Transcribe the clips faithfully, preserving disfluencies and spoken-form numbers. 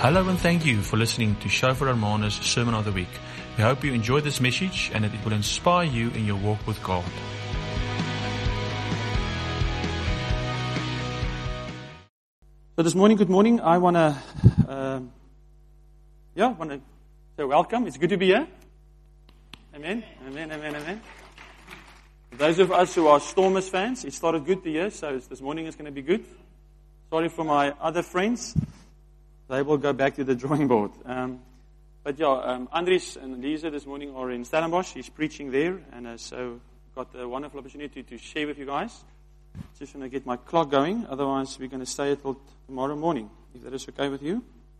Hello and thank you for listening to Shofar Hermanus Sermon of the Week. We hope you enjoyed this message and that it will inspire you in your walk with God. So this morning, good morning. I want to, um, yeah, want to say welcome. It's good to be here. Amen, amen, amen, amen. For those of us who are Stormers fans, it started good the year, so this morning is going to be good. Sorry for my other friends. They will go back to the drawing board. Um, but yeah, um, Andries and Lisa this morning are in Stellenbosch. He's preaching there, and uh, so got a wonderful opportunity to share with you guys. Just want to get my clock going, otherwise we're going to stay until tomorrow morning, if that is okay with you.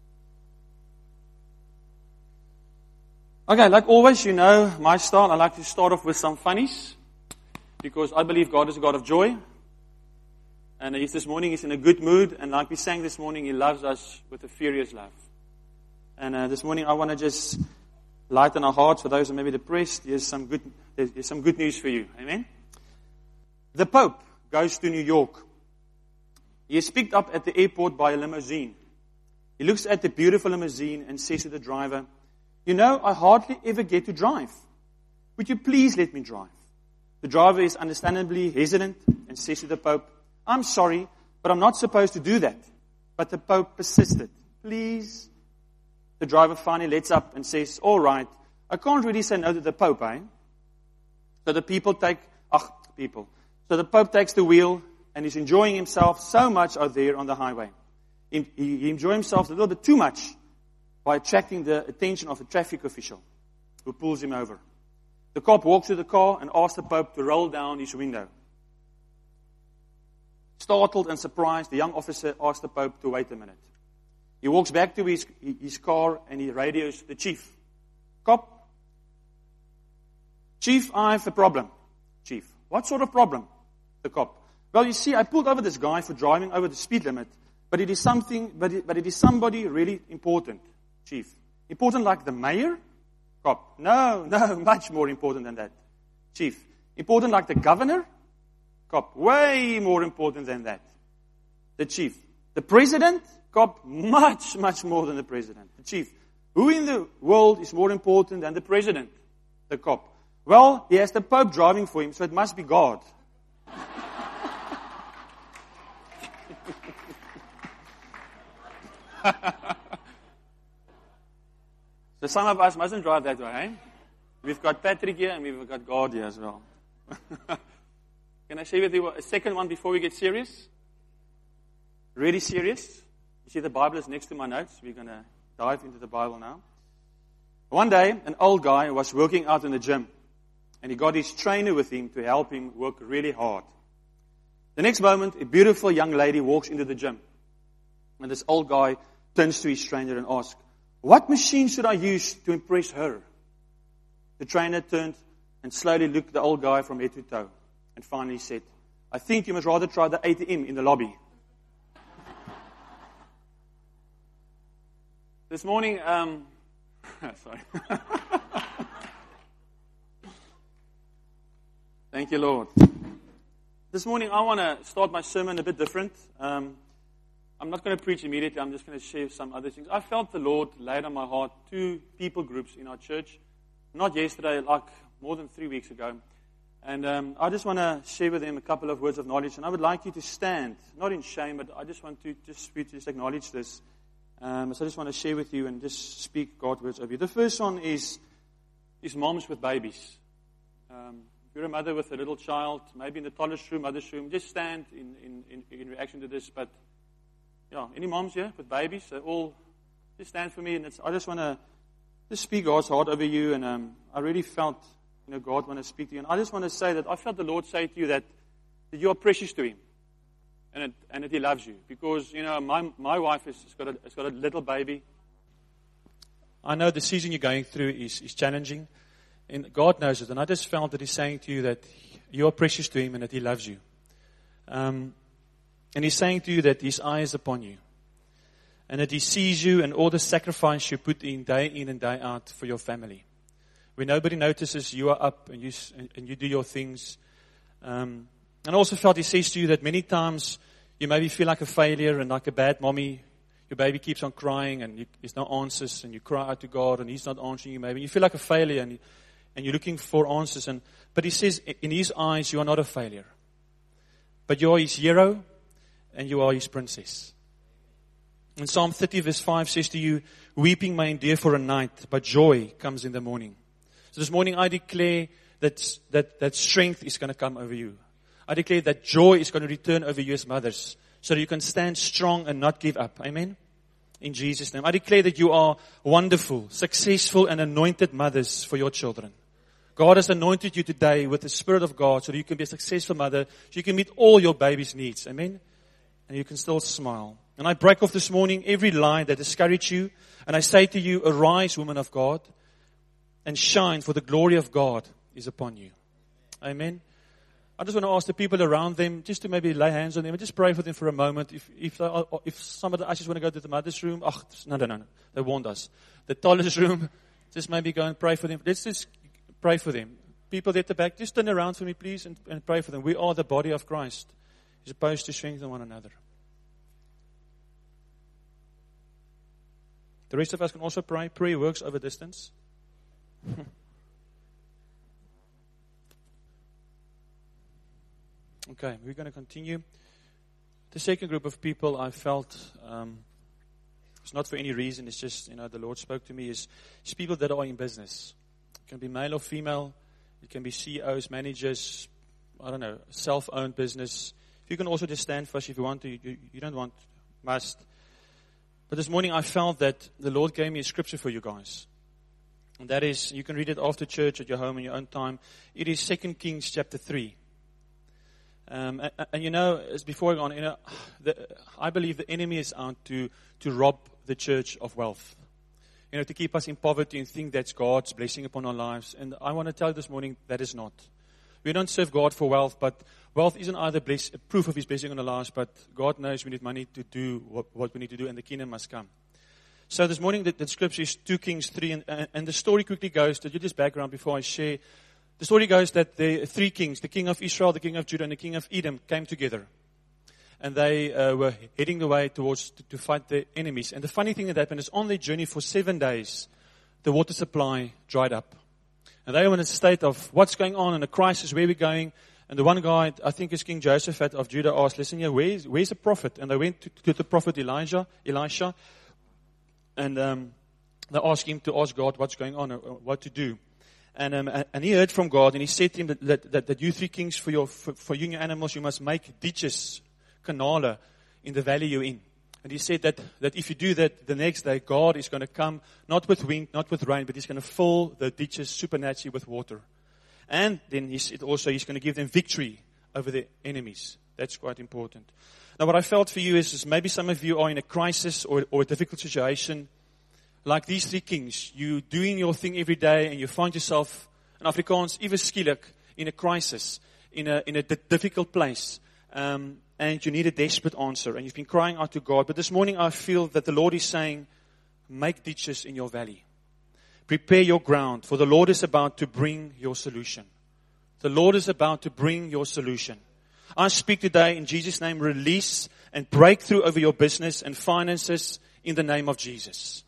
Okay, like always, you know my style. I like to start off with some funnies, because I believe God is a God of joy. And he's this morning, he's in a good mood. And like we sang this morning, he loves us with a furious love. And uh, this morning, I want to just lighten our hearts for those who may be depressed. Here's some good, there's some good news for you. Amen. The Pope goes to New York. He is picked up at the airport by a limousine. He looks at the beautiful limousine and says to the driver, "You know, I hardly ever get to drive. Would you please let me drive?" The driver is understandably hesitant and says to the Pope, "I'm sorry, but I'm not supposed to do that." But the Pope persisted. "Please." The driver finally lets up and says, "All right, I can't really say no to the Pope, eh?" So the people take, ach, people. So the Pope takes the wheel and is enjoying himself so much out there on the highway. He, he, he enjoys himself a little bit too much by attracting the attention of a traffic official who pulls him over. The cop walks to the car and asks the Pope to roll down his window. Startled and surprised, the young officer asks the Pope to wait a minute. He walks back to his, his car and he radios the chief. "Cop, Chief, I have a problem." "Chief, what sort of problem?" The cop. "Well, you see, I pulled over this guy for driving over the speed limit, but it is something, but it, but it is somebody really important." "Chief, important like the mayor?" Cop. No, no, much more important than that." "Chief, important like the governor?" Cop. Way more important than that. The chief. "The president?" Cop. Much, much more than the president. The chief. "Who in the world is more important than the president?" The cop. "Well, he has the Pope driving for him, so it must be God." So some of us mustn't drive that way, eh? We've got Patrick here and we've got God here as well. Can I share with you a second one before we get serious? Really serious? You see the Bible is next to my notes. We're going to dive into the Bible now. One day, an old guy was working out in the gym, and he got his trainer with him to help him work really hard. The next moment, a beautiful young lady walks into the gym, and this old guy turns to his trainer and asks, "What machine should I use to impress her?" The trainer turned and slowly looked the old guy from head to toe. And finally said, "I think you must rather try the A T M in the lobby." This morning, um, sorry. Thank you, Lord. This morning, I want to start my sermon a bit different. Um, I'm not going to preach immediately. I'm just going to share some other things. I felt the Lord laid on my heart two people groups in our church. Not yesterday, like more than three weeks ago. And um, I just want to share with them a couple of words of knowledge. And I would like you to stand, not in shame, but I just want to just, just acknowledge this. Um, so I just want to share with you and just speak God's words over you. The first one is, is moms with babies. Um, if you're a mother with a little child, maybe in the toddler's room, mother's room, just stand in, in, in, in reaction to this. But, yeah, any moms here with babies? They all just stand for me. And it's, I just want to just speak God's heart over you. And um, I really felt... You know, God want to speak to you. And I just want to say that I felt the Lord say to you that, that you are precious to Him. And, it, and that He loves you. Because, you know, my my wife has, has, got a, has got a little baby. I know the season you're going through is, is challenging. And God knows it. And I just felt that He's saying to you that you are precious to Him and that He loves you. Um, and He's saying to you that His eye is upon you. And that He sees you and all the sacrifice you put in day in and day out for your family. When nobody notices, you are up and you and you do your things. Um, and I also felt He says to you that many times you maybe feel like a failure and like a bad mommy. your baby keeps on crying and you, there's no answers, and you cry out to God and He's not answering you maybe. You feel like a failure and, you, and you're looking for answers. And But He says, in His eyes, you are not a failure. But you are His hero and you are His princess. And Psalm thirty verse five says to you, weeping may endure for a night, but joy comes in the morning. So this morning I declare that, that, that strength is going to come over you. I declare that joy is going to return over you as mothers, so that you can stand strong and not give up. Amen? In Jesus' name. I declare that you are wonderful, successful, and anointed mothers for your children. God has anointed you today with the Spirit of God so that you can be a successful mother, so you can meet all your baby's needs. Amen? And you can still smile. And I break off this morning every lie that discourages you. And I say to you, arise, woman of God, and shine, for the glory of God is upon you. Amen? I just want to ask the people around them just to maybe lay hands on them and just pray for them for a moment. If if they, if some of the ushers want to go to the mother's room, ach, no, no, no, no. They warned us. The toddler's room, just maybe go and pray for them. Let's just pray for them. People at the back, just turn around for me, please, and, and pray for them. We are the body of Christ. We're supposed to strengthen one another. The rest of us can also pray. Prayer works over distance. Okay, we're going to continue. The second group of people I felt, um, it's not for any reason, it's just, you know, the Lord spoke to me, is, is people that are in business. It can be male or female. It can be C E Os, managers, I don't know, self-owned business. You can also just stand first if you want to. You, you don't want, must. But this morning I felt that the Lord gave me a scripture for you guys. And that is, you can read it after church at your home in your own time. It is Second Kings chapter three. Um, and, and you know, as before I go on, you know, the, I believe the enemy is out to, to rob the church of wealth. You know, to keep us in poverty and think that's God's blessing upon our lives. And I want to tell you this morning, that is not. We don't serve God for wealth, but wealth isn't either bless, proof of His blessing on our lives, but God knows we need money to do what, what we need to do, and the kingdom must come. So this morning, the, the scripture is Second Kings three, and, and, and the story quickly goes, to do this background before I share. The story goes that the three kings, the king of Israel, the king of Judah, and the king of Edom, came together. And they uh, were heading the way towards to, to fight the enemies. And the funny thing that happened is on their journey for seven days, the water supply dried up. And they were in a state of what's going on and a crisis, where we're going. And the one guy, I think it's King Jehoshaphat of Judah, asked, listen here, where's, where's the prophet? And they went to, to the prophet Elijah, Elisha. And um, they asked him to ask God what's going on, or, or what to do. And um, and he heard from God, and he said to him that, that, that, that you three kings, for your for, for you and your animals, you must make ditches, canala, in the valley you're in. And he said that, that if you do that, the next day, God is going to come, not with wind, not with rain, but He's going to fill the ditches supernaturally with water. And then he said also He's going to give them victory over the enemies. That's quite important. Now what I felt for you is, is maybe some of you are in a crisis or, or a difficult situation. Like these three kings, you doing your thing every day and you find yourself, in Afrikaans, ewe skielik, in a crisis, in a, in a d- difficult place. Um, and you need a desperate answer. And you've been crying out to God. But this morning I feel that the Lord is saying, make ditches in your valley. Prepare your ground, for the Lord is about to bring your solution. The Lord is about to bring your solution. I speak today in Jesus' name, release and breakthrough over your business and finances in the name of Jesus.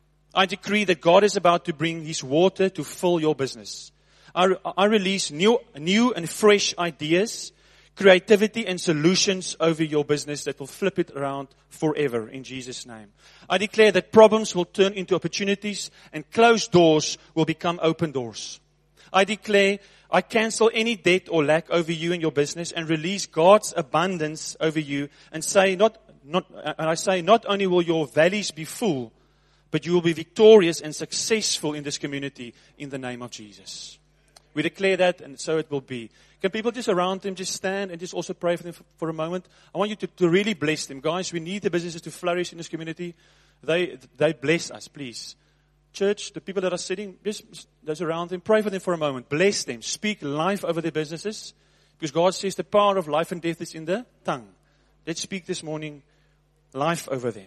I decree that God is about to bring His water to fill your business. I, I release new, new and fresh ideas, creativity and solutions over your business that will flip it around forever in Jesus' name. I declare that problems will turn into opportunities and closed doors will become open doors. I declare, I cancel any debt or lack over you and your business and release God's abundance over you and say not, not, and I say not only will your valleys be full, but you will be victorious and successful in this community in the name of Jesus. We declare that, and so it will be. Can people just around them just stand and just also pray for them for, for a moment? I want you to, to really bless them. Guys, we need the businesses to flourish in this community. They they bless us, please. Church, the people that are sitting, just those around them, pray for them for a moment. Bless them. Speak life over their businesses. Because God says the power of life and death is in the tongue. Let's speak this morning life over them.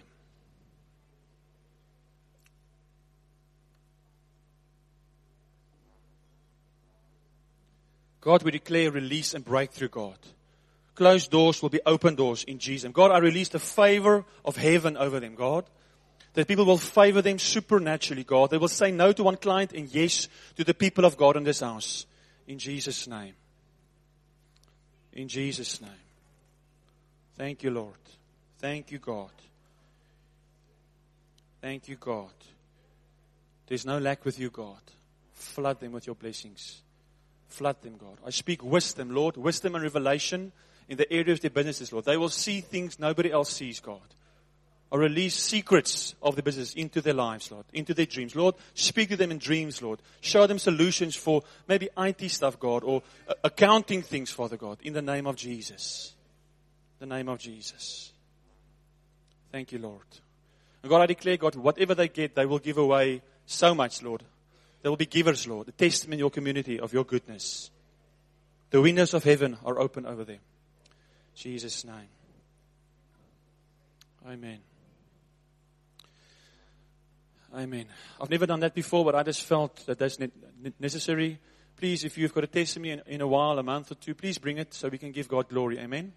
God, we declare release and breakthrough, God. closed doors will be open doors in Jesus. God, I release the favor of heaven over them, God. That people will favor them supernaturally, God. They will say no to one client and yes to the people of God in this house. In Jesus' name. In Jesus' name. Thank you, Lord. Thank you, God. Thank you, God. There's no lack with you, God. Flood them with your blessings. Flood them, God. I speak wisdom, Lord. Wisdom and revelation in the area of their businesses, Lord. They will see things nobody else sees, God. Or release secrets of the business into their lives, Lord, into their dreams. Lord, speak to them in dreams, Lord. Show them solutions for maybe I T stuff, God, or uh, accounting things, Father God, in the name of Jesus. The name of Jesus. Thank you, Lord. And God, I declare, God, whatever they get, they will give away so much, Lord. They will be givers, Lord, the testimony in your community of your goodness. The windows of heaven are open over them. In Jesus' name. Amen. Amen. I've never done that before, but I just felt that that's necessary. Please, if you've got a testimony in, in a while, a month or two, please bring it so we can give God glory. Amen.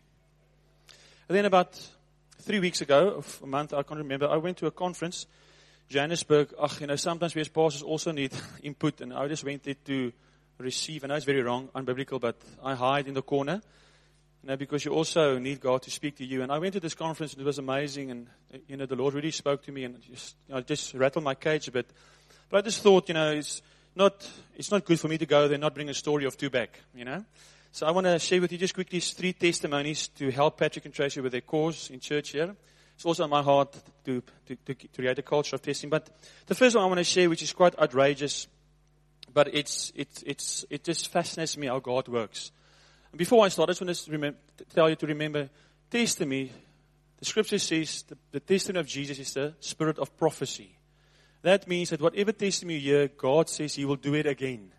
And then about three weeks ago, a month, I can't remember, I went to a conference, Johannesburg. Ach, you know, sometimes we as pastors also need input, and I just went there to receive. I know it's very wrong, unbiblical, but I hide in the corner. You know, because you also need God to speak to you. And I went to this conference and it was amazing. And, you know, the Lord really spoke to me and just, you know, just rattled my cage a bit. But I just thought, you know, it's not, it's not good for me to go there and not bring a story of two back, you know. So I want to share with you just quickly three testimonies to help Patrick and Tracy with their cause in church here. It's also on my heart to, to, to, to create a culture of testing. But the first one I want to share, which is quite outrageous, but it's, it's, it's, it just fascinates me how God works. Before I start, I just want to remember, tell you to remember, testimony, the scripture says the, the testimony of Jesus is the spirit of prophecy. That means that whatever testimony you hear, God says He will do it again.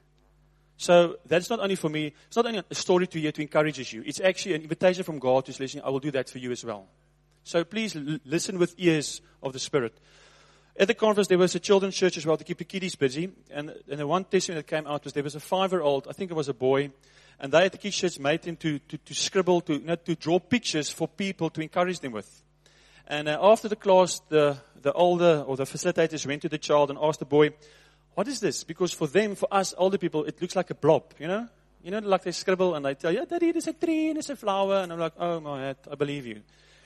So that's not only for me, it's not only a story to hear to encourage you. It's actually an invitation from God to listen. I will do that for you as well. So please l- listen with ears of the Spirit. At the conference, there was a children's church as well to keep the kiddies busy. And, and the one testimony that came out was there was a five-year-old, I think it was a boy, and they at the kids' church made him to, to, to scribble, to, you know, to draw pictures for people to encourage them with. And uh, after the class, the, the older or the facilitators went to the child and asked the boy, what is this? Because for them, for us older people, it looks like a blob, you know? You know, like they scribble and they tell you, yeah, Daddy, there's a tree and there's a flower. And I'm like, oh my head, I believe you.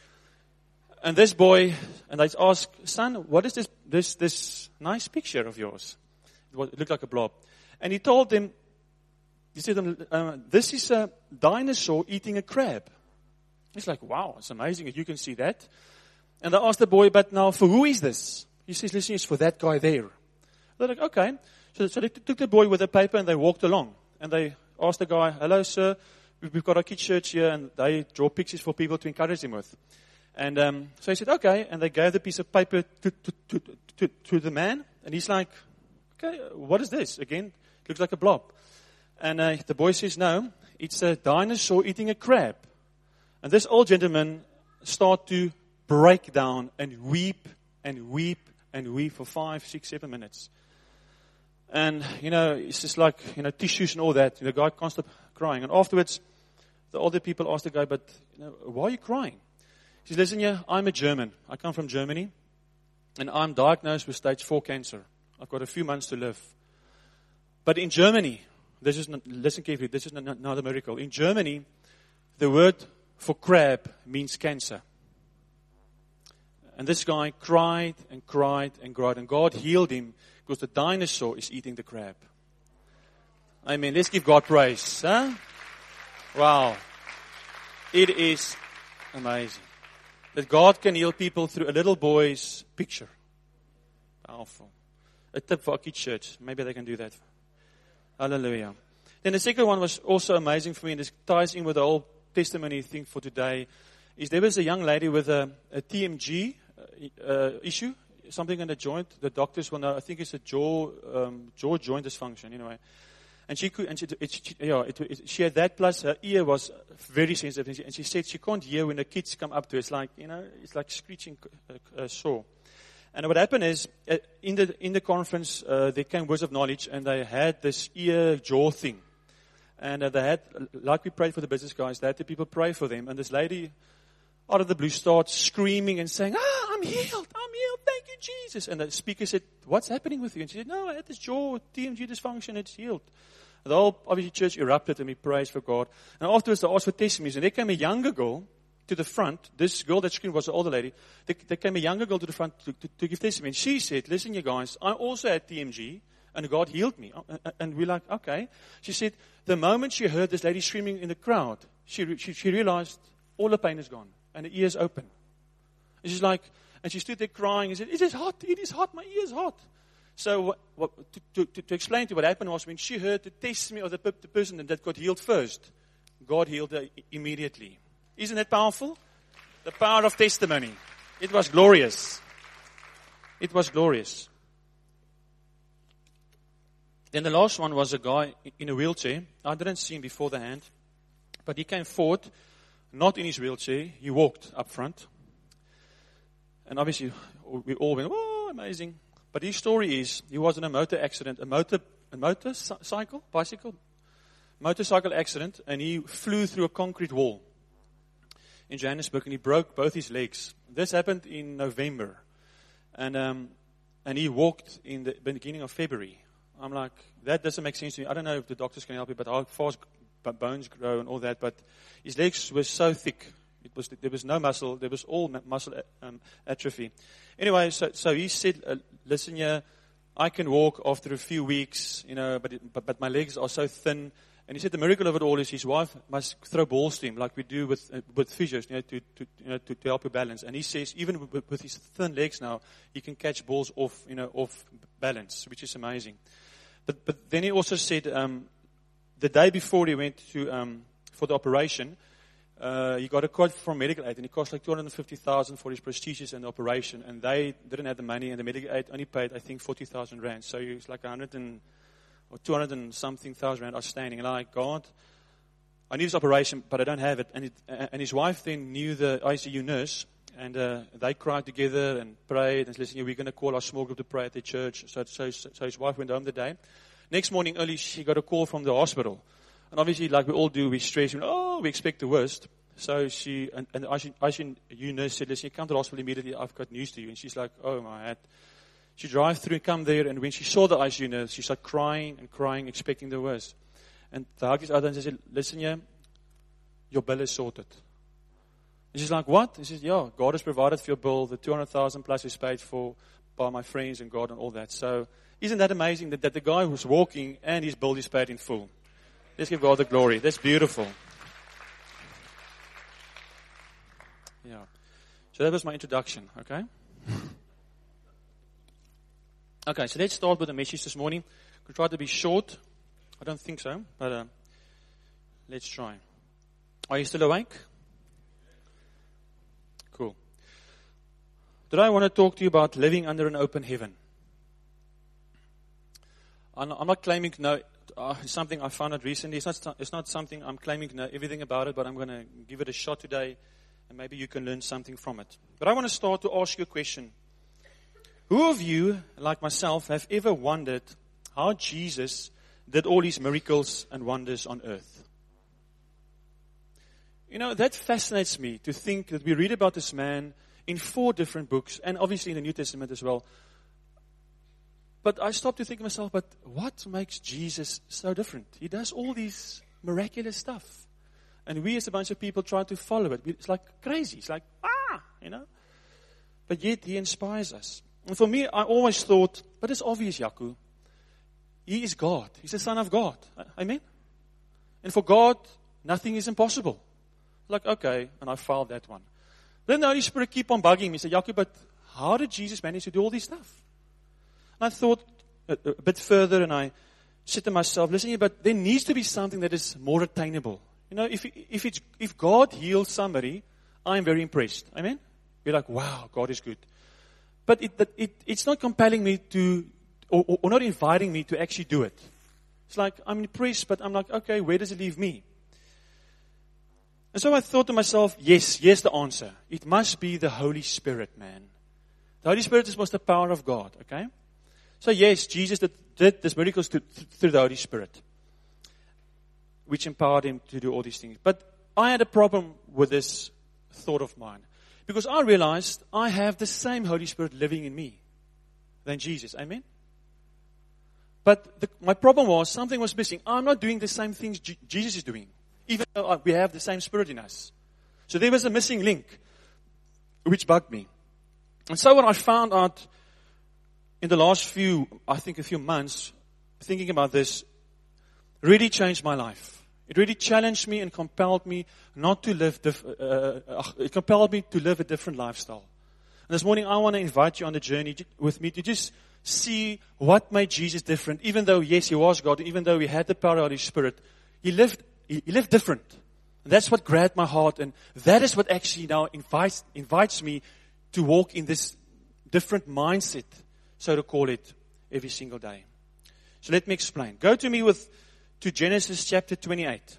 And this boy, and they ask, son, what is this, this, this nice picture of yours? It, was, it looked like a blob. And he told them, he said, uh, this is a dinosaur eating a crab. He's like, wow, it's amazing that you can see that. And they asked the boy, but now for who is this? He says, listen, it's for that guy there. They're like, okay. So, so they t- took the boy with a paper and they walked along. And they asked the guy, hello, sir, we've got our kids' church here, and they draw pictures for people to encourage them with. And um, so he said, okay. And they gave the piece of paper to, to, to, to, to the man. And he's like, okay, what is this? Again, it looks like a blob. And uh, the boy says, no, it's a dinosaur eating a crab. And this old gentleman started to break down and weep and weep and weep for five, six, seven minutes. And, you know, it's just like, you know, tissues and all that. The guy can't stop crying. And afterwards, the older people asked the guy, but, you know, why are you crying? He says, listen, yeah, I'm a German. I come from Germany. And I'm diagnosed with stage four cancer. I've got a few months to live. But in Germany, this is not, listen carefully, this is not, not a miracle. In Germany, the word for crab means cancer. And this guy cried and cried and cried. And God healed him because the dinosaur is eating the crab. Amen. Let's give God praise. Huh? Wow. It is amazing that God can heal people through a little boy's picture. Powerful. A tip for our kids' church. Maybe they can do that. Hallelujah. Then the second one was also amazing for me, and this ties in with the whole testimony thing for today, is there was a young lady with a, a T M G uh, issue, something in the joint. The doctors will know, I think it's a jaw, um, jaw joint dysfunction, anyway. And she could, and she, it, she, yeah, it, it, she had that, plus her ear was very sensitive. And she, and she said she can't hear when the kids come up to her. It's like, you know, it's like screeching uh, uh, saw. And what happened is, uh, in the in the conference, uh, there came words of knowledge, and they had this ear jaw thing. And uh, they had, like we prayed for the business guys, they had the people pray for them. And this lady, out of the blue, starts screaming and saying, ah, I'm healed, I'm healed, thank you, Jesus. And the speaker said, what's happening with you? And she said, no, I had this jaw, T M G dysfunction, it's healed. And the whole, obviously, church erupted and we praised for God. And afterwards, they asked for testimonies. And there came a younger girl to the front. This girl that screamed was an older lady. There, there came a younger girl to the front to, to, to give testimony. And she said, listen, you guys, I also had T M G. And God healed me. And we're like, okay. She said, the moment she heard this lady screaming in the crowd, she she, she realized all the pain is gone. And the ears open. And she's like, and she stood there crying and said, it is hot, it is hot, my ear's hot. So what, what, to, to, to explain to you what happened was when she heard the testimony of the, the person that got healed first, God healed her immediately. Isn't that powerful? The power of testimony. It was glorious. It was glorious. Then the last one was a guy in a wheelchair. I didn't see him before the hand. But he came forward, not in his wheelchair. He walked up front. And obviously, we all went, oh, amazing. But his story is, he was in a motor accident, a motor, a motorcycle, bicycle, motorcycle accident, and he flew through a concrete wall in Johannesburg, and he broke both his legs. This happened in November. And, um, and he walked in the beginning of February. I'm like, that doesn't make sense to me. I don't know if the doctors can help you, but how fast bones grow and all that. But his legs were so thick. It was, there was no muscle. There was all muscle um, atrophy. Anyway, so, so he said, uh, listen here, I can walk after a few weeks, you know, but, it, but, but my legs are so thin. And he said the miracle of it all is his wife must throw balls to him like we do with uh, with physios, you know, to, to, you know, to, to help you balance. And he says even with, with his thin legs now, he can catch balls off, you know, off balance, which is amazing. But, but then he also said, um, the day before he went to, um, for the operation, uh, he got a quote from medical aid, and it cost like two hundred fifty thousand dollars for his procedures and the operation, and they didn't have the money, and the medical aid only paid, I think, forty thousand rand. So it's like a hundred and, or two hundred and something thousand rand outstanding. And I'm like, God, I need this operation, but I don't have it. And, it, and his wife then knew the I C U nurse, and uh, they cried together and prayed and said, listen, we're going to call our small group to pray at the church. So, so, so his wife went home the day. Next morning early, she got a call from the hospital. And obviously, like we all do, we stress, we, oh, we expect the worst. So she, and, and I C U nurse said, listen, you come to the hospital immediately, I've got news to you. And she's like, oh my head. She drives through and come there, and when she saw the I C U nurse, she started crying and crying, expecting the worst. And the hugged each other and said, listen here, your bill is sorted. And she's like, what? And she says, yeah, God has provided for your bill. The two hundred thousand plus is paid for by my friends and God and all that. So isn't that amazing that, that the guy who's walking and his bill is paid in full? Let's give God the glory. That's beautiful. Yeah. So that was my introduction, okay? Okay, so let's start with the message this morning. We'll try to be short. I don't think so, but uh, let's try. Are you still awake? Cool. Today I want to talk to you about living under an open heaven. I'm not, I'm not claiming to know uh, something I found out recently. It's not, it's not something I'm claiming to know everything about it, but I'm going to give it a shot today, and maybe you can learn something from it. But I want to start to ask you a question. Who of you, like myself, have ever wondered how Jesus did all these miracles and wonders on earth? You know, that fascinates me to think that we read about this man in four different books, and obviously in the New Testament as well. But I stopped to think to myself, but what makes Jesus so different? He does all these miraculous stuff. And we as a bunch of people try to follow it. It's like crazy. It's like, ah, you know. But yet he inspires us. And for me, I always thought, but it's obvious, Yaku. He is God. He's the Son of God. Amen? And for God, nothing is impossible. Like, okay, and I filed that one. Then the Holy Spirit keep on bugging me. He said, Yaku, but how did Jesus manage to do all this stuff? And I thought a, a bit further, and I said to myself, listen, but there needs to be something that is more attainable. You know, if if it's if God heals somebody, I'm very impressed. Amen? You're like, wow, God is good. But it, it, it's not compelling me to, or, or not inviting me to actually do it. It's like, I'm impressed, but I'm like, okay, where does it leave me? And so I thought to myself, yes, yes, the answer. It must be the Holy Spirit, man. The Holy Spirit is was the power of God, okay? So yes, Jesus did, did these miracles to, through the Holy Spirit. which empowered him to do all these things. But I had a problem with this thought of mine. Because I realized I have the same Holy Spirit living in me than Jesus. Amen? But the, my problem was something was missing. I'm not doing the same things G- Jesus is doing, even though we have the same Spirit in us. So there was a missing link, which bugged me. And so what I found out in the last few, I think a few months, thinking about this, really changed my life. It really challenged me and compelled me not to live, dif- uh, uh, it compelled me to live a different lifestyle. And this morning I want to invite you on the journey with me to just see what made Jesus different. Even though, yes, he was God, even though he had the power of his Spirit, he lived, he, he lived different. And that's what grabbed my heart, and that is what actually now invites, invites me to walk in this different mindset, so to call it, every single day. So let me explain. Go to me with to Genesis chapter twenty-eight.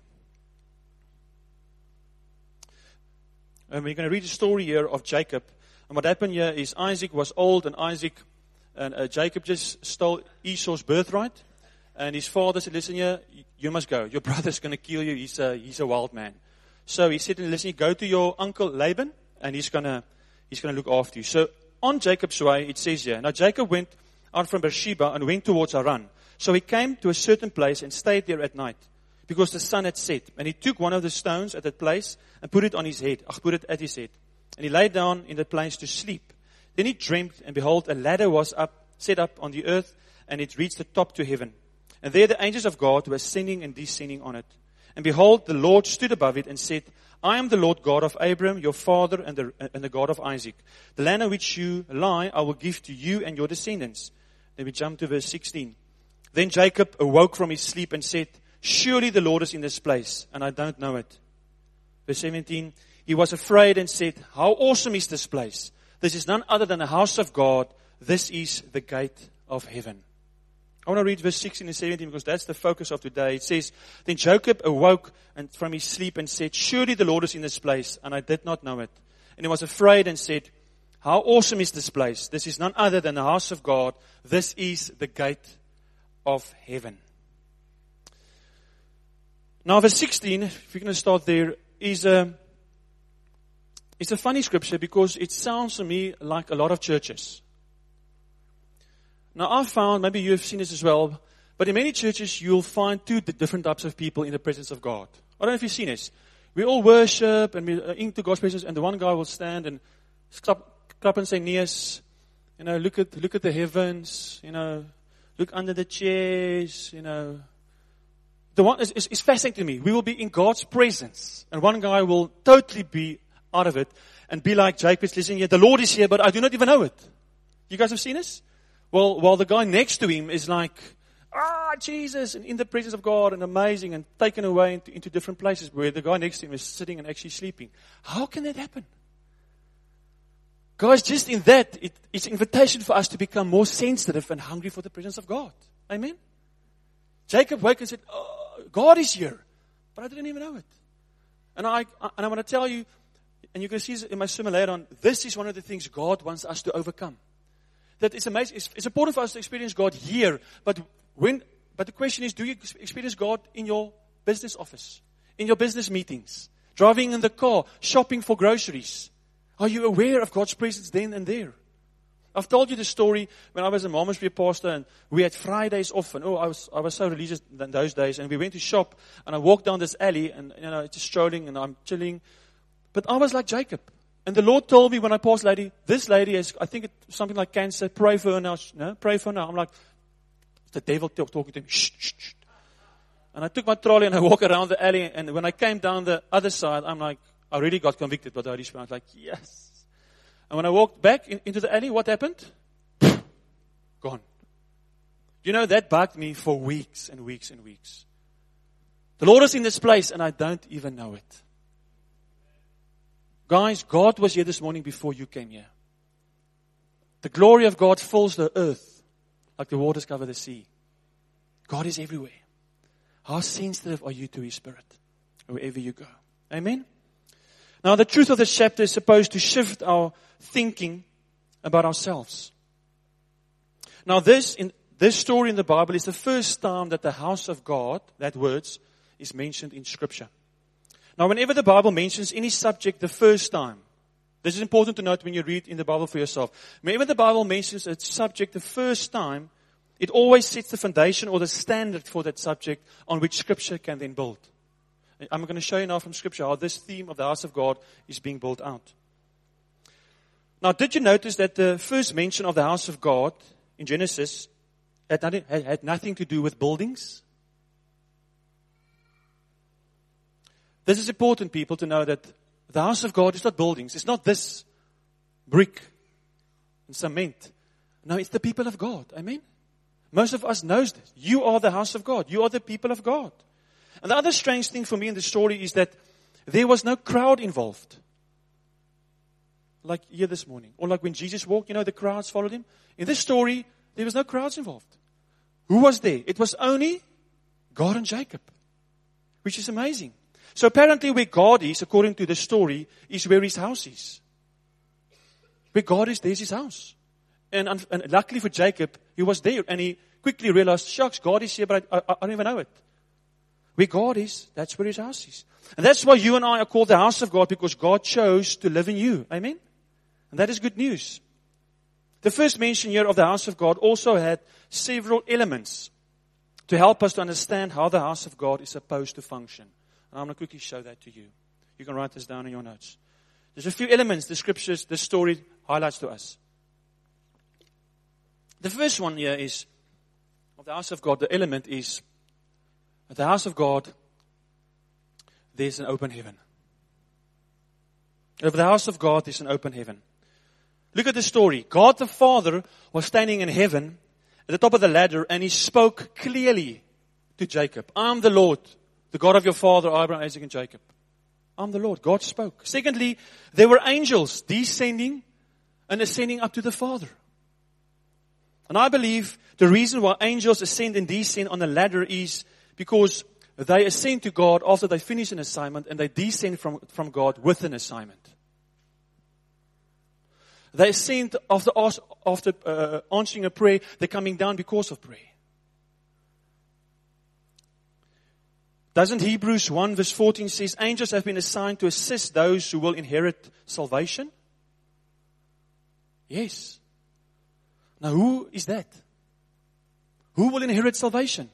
And we're going to read the story here of Jacob. And what happened here is Isaac was old, and Isaac and uh, Jacob just stole Esau's birthright. And his father said, listen here, you must go. Your brother's going to kill you. He's a, he's a wild man. So he said, listen, go to your uncle Laban, and he's going to he's going to look after you. So on Jacob's way, it says here, now Jacob went out from Beersheba and went towards Haran. So he came to a certain place and stayed there at night, because the sun had set. And he took one of the stones at that place and put it on his head. Ach, put it at his head. And he lay down in that place to sleep. Then he dreamed, and behold, a ladder was up, set up on the earth, and it reached the top to heaven. And there the angels of God were ascending and descending on it. And behold, the Lord stood above it and said, I am the Lord God of Abraham, your father, and the, and the God of Isaac. The land on which you lie, I will give to you and your descendants. Then we jump to verse sixteen. Then Jacob awoke from his sleep and said, surely the Lord is in this place, and I don't know it. Verse seventeen, he was afraid and said, how awesome is this place? This is none other than the house of God. This is the gate of heaven. I want to read verse sixteen and seventeen because that's the focus of today. It says, then Jacob awoke and from his sleep and said, surely the Lord is in this place, and I did not know it. And he was afraid and said, how awesome is this place? This is none other than the house of God. This is the gate of heaven. Now verse sixteen, if you're going to start there, is a, it's a funny scripture because it sounds to me like a lot of churches. Now I've found, maybe you have seen this as well, but in many churches you'll find two different types of people in the presence of God. I don't know if you've seen this. We all worship and we're into God's presence, and the one guy will stand and clap, clap and say, Neas, you know, look at, look at the heavens, you know, look under the chairs, you know. The one is, is, is fascinating to me. We will be in God's presence, and one guy will totally be out of it and be like Jacob, listen here, the Lord is here, but I do not even know it. You guys have seen this? Well, while the guy next to him is like, ah, Jesus, and in the presence of God, and amazing, and taken away into, into different places where the guy next to him is sitting and actually sleeping. How can that happen? Guys, just in that, it, it's an invitation for us to become more sensitive and hungry for the presence of God. Amen? Jacob woke and said, oh, God is here. But I didn't even know it. And I, and I want to tell you, and you can see in my sermon later on, this is one of the things God wants us to overcome. That it's amazing. It's, it's important for us to experience God here. But when, but the question is, do you experience God in your business office? In your business meetings? Driving in the car? Shopping for groceries? Are you aware of God's presence then and there? I've told you the story when I was a Malmesbury pastor and we had Fridays off, and oh, I was I was so religious in those days, and we went to shop and I walked down this alley and you know just strolling and I'm chilling, but I was like Jacob, and the Lord told me when I passed lady, this lady has I think it's something like cancer, pray for her now, no, pray for her now. I'm like, it's the devil talk, talking to me, shh, shh, shh. And I took my trolley and I walked around the alley, and when I came down the other side, I'm like, I really got convicted by the Holy Spirit. I was like, yes. And when I walked back in, into the alley, what happened? Gone. You know, that bugged me for weeks and weeks and weeks. The Lord is in this place and I don't even know it. Guys, God was here this morning before you came here. The glory of God fills the earth like the waters cover the sea. God is everywhere. How sensitive are you to His Spirit wherever you go? Amen? Now, the truth of this chapter is supposed to shift our thinking about ourselves. Now, this in this story in the Bible is the first time that the house of God, that words, is mentioned in Scripture. Now, whenever the Bible mentions any subject the first time, this is important to note when you read in the Bible for yourself. Whenever the Bible mentions a subject the first time, it always sets the foundation or the standard for that subject on which Scripture can then build. I'm going to show you now from Scripture how this theme of the house of God is being built out. Now, did you notice that the first mention of the house of God in Genesis had nothing, had nothing to do with buildings? This is important, people, to know that the house of God is not buildings. It's not this brick and cement. No, it's the people of God. Amen? Most of us knows this. You are the house of God. You are the people of God. And the other strange thing for me in the story is that there was no crowd involved. Like here this morning. Or like when Jesus walked, you know, the crowds followed him. In this story, there was no crowds involved. Who was there? It was only God and Jacob. Which is amazing. So apparently where God is, according to the story, is where his house is. Where God is, there's his house. And, and luckily for Jacob, he was there. And he quickly realized, shucks, God is here, but I, I, I don't even know it. Where God is, that's where his house is. And that's why you and I are called the house of God, because God chose to live in you. Amen? And that is good news. The first mention here of the house of God also had several elements to help us to understand how the house of God is supposed to function. And I'm going to quickly show that to you. You can write this down in your notes. There's a few elements the scriptures, the story highlights to us. The first one here is, of the house of God, the element is, at the house of God, there's an open heaven. Over the house of God, there's an open heaven. Look at the story. God the Father was standing in heaven at the top of the ladder, and he spoke clearly to Jacob. I'm the Lord, the God of your father, Abraham, Isaac, and Jacob. I'm the Lord. God spoke. Secondly, there were angels descending and ascending up to the Father. And I believe the reason why angels ascend and descend on the ladder is because they ascend to God after they finish an assignment, and they descend from, from God with an assignment. They ascend after, after uh, answering a prayer. They're coming down because of prayer. Doesn't Hebrews one verse fourteen says, angels have been assigned to assist those who will inherit salvation? Yes. Now who is that? Who will inherit salvation?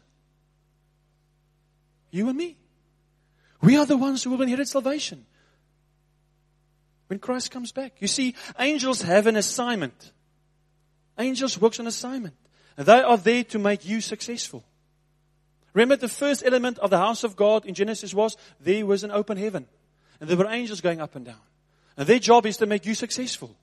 You and me. We are the ones who will inherit salvation when Christ comes back. You see, angels have an assignment. Angels work on assignment. And they are there to make you successful. Remember, the first element of the house of God in Genesis was there was an open heaven. And there were angels going up and down. And their job is to make you successful.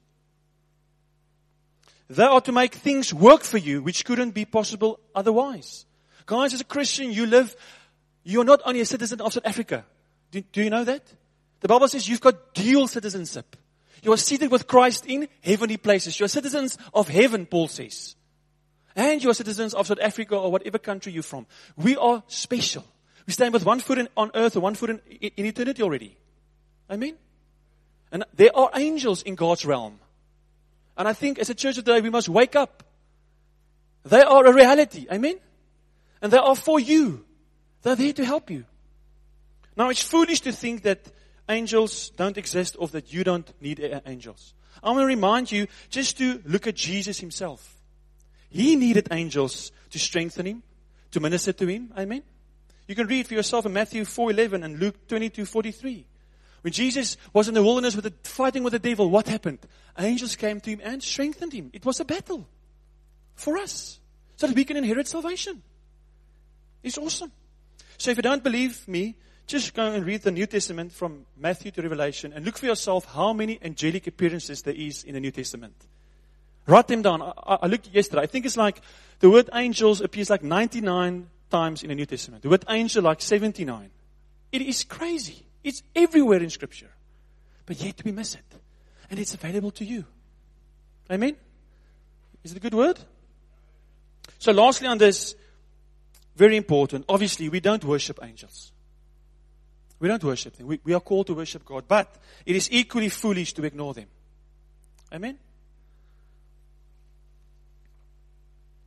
They are to make things work for you, which couldn't be possible otherwise. Guys, as a Christian, you live, you're not only a citizen of South Africa. Do, do you know that? The Bible says you've got dual citizenship. You are seated with Christ in heavenly places. You are citizens of heaven, Paul says. And you are citizens of South Africa or whatever country you're from. We are special. We stand with one foot in, on earth and one foot in, in eternity already. Amen? And there are angels in God's realm. And I think as a church today, we must wake up. They are a reality. Amen? And they are for you. They're there to help you. Now, it's foolish to think that angels don't exist or that you don't need angels. I want to remind you just to look at Jesus himself. He needed angels to strengthen him, to minister to him. Amen? You can read for yourself in Matthew four eleven and Luke twenty-two forty-three. When Jesus was in the wilderness with the, fighting with the devil, what happened? Angels came to him and strengthened him. It was a battle for us so that we can inherit salvation. It's awesome. So if you don't believe me, just go and read the New Testament from Matthew to Revelation and look for yourself how many angelic appearances there is in the New Testament. Write them down. I, I looked yesterday. I think it's like the word angels appears like ninety-nine times in the New Testament. The word angel like seventy-nine. It is crazy. It's everywhere in Scripture. But yet we miss it. And it's available to you. Amen? Is it a good word? So lastly on this, very important, obviously we don't worship angels. We don't worship them. We, we are called to worship God. But it is equally foolish to ignore them. Amen?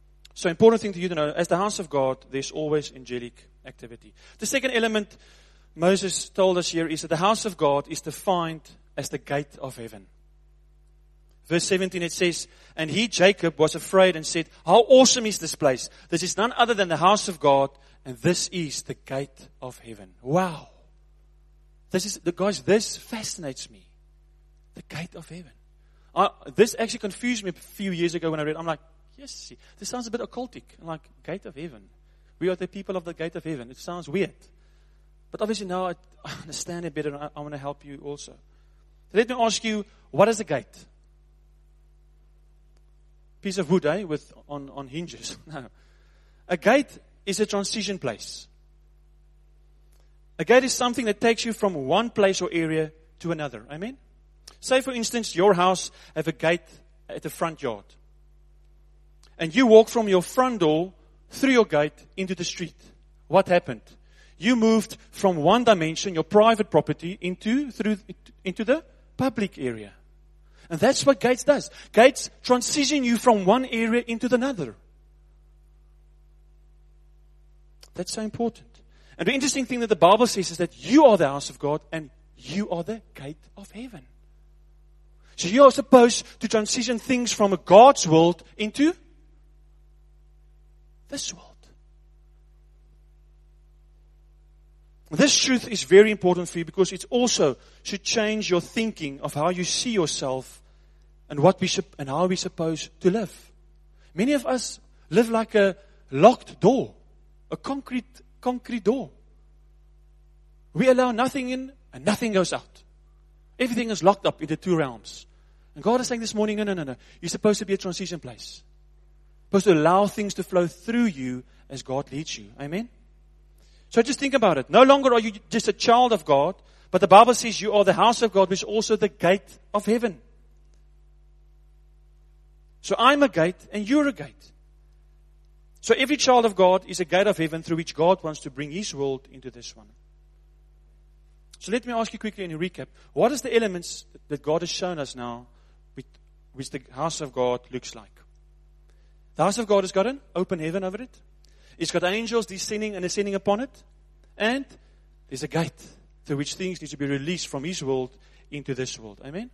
So important thing to you to know, as the house of God, there's always angelic activity. The second element Moses told us here is that the house of God is defined as the gate of heaven. Verse seventeen, it says, and he, Jacob, was afraid and said, how awesome is this place? This is none other than the house of God, and this is the gate of heaven. Wow. This is, the guys, this fascinates me. The gate of heaven. I, this actually confused me a few years ago when I read. I'm like, yes, this sounds a bit occultic. I'm like, gate of heaven. We are the people of the gate of heaven. It sounds weird. But obviously now I, I understand it better, and I, I want to help you also. So let me ask you, what is a gate? Piece of wood, eh, with on, on hinges. No. A gate is a transition place. A gate is something that takes you from one place or area to another. Amen? Say, for instance, your house have a gate at the front yard. And you walk from your front door through your gate into the street. What happened? You moved from one dimension, your private property, into through into the public area. And that's what gates does. Gates transition you from one area into another. That's so important. And the interesting thing that the Bible says is that you are the house of God and you are the gate of heaven. So you are supposed to transition things from a God's world into this world. This truth is very important for you because it also should change your thinking of how you see yourself and what we should, and how we're supposed to live. Many of us live like a locked door, a concrete concrete door. We allow nothing in and nothing goes out. Everything is locked up into two realms. And God is saying this morning, no, no, no, no. You're supposed to be a transition place. You're supposed to allow things to flow through you as God leads you. Amen? So just think about it. No longer are you just a child of God, but the Bible says you are the house of God, which is also the gate of heaven. So I'm a gate and you're a gate. So every child of God is a gate of heaven through which God wants to bring His world into this one. So let me ask you quickly in a recap. What is the elements that God has shown us now which the house of God looks like? The house of God has got an open heaven over it. It's got angels descending and ascending upon it. And there's a gate through which things need to be released from His world into this world. Amen?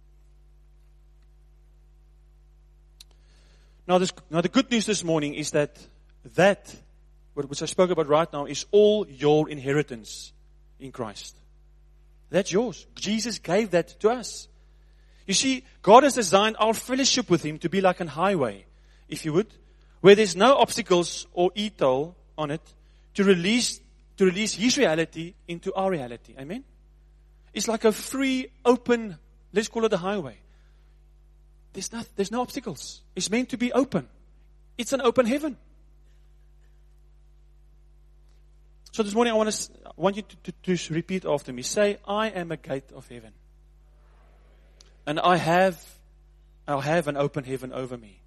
Now, this, now the good news this morning is that that, which I spoke about right now, is all your inheritance in Christ. That's yours. Jesus gave that to us. You see, God has designed our fellowship with Him to be like a highway, if you would, where there's no obstacles or e-toll on it to release to release His reality into our reality. Amen? It's like a free, open, let's call it a highway. There's not, there's no obstacles. It's meant to be open. It's an open heaven. So this morning I want, to, I want you to, to, to repeat after me. Say, I am a gate of heaven. And I have, I'll have an open heaven over me.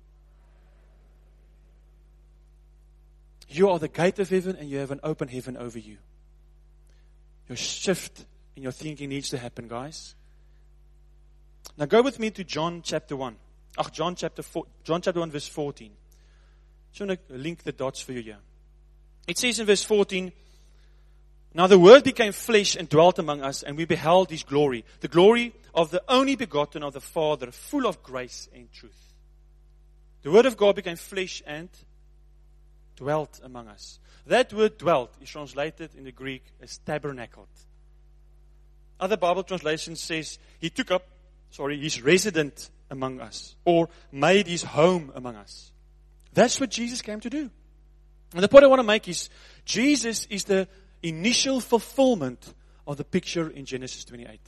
You are the gate of heaven and you have an open heaven over you. Your shift in your thinking needs to happen, guys. Now go with me to John chapter one. Oh, John chapter four, John chapter one verse fourteen. Just want to link the dots for you here. It says in verse fourteen, now the Word became flesh and dwelt among us, and we beheld His glory, the glory of the only begotten of the Father, full of grace and truth. The Word of God became flesh and dwelt among us. That word dwelt is translated in the Greek as tabernacled. Other Bible translations says He took up, sorry, He's resident among us, or made His home among us. That's what Jesus came to do. And the point I want to make is, Jesus is the initial fulfillment of the picture in Genesis twenty-eight.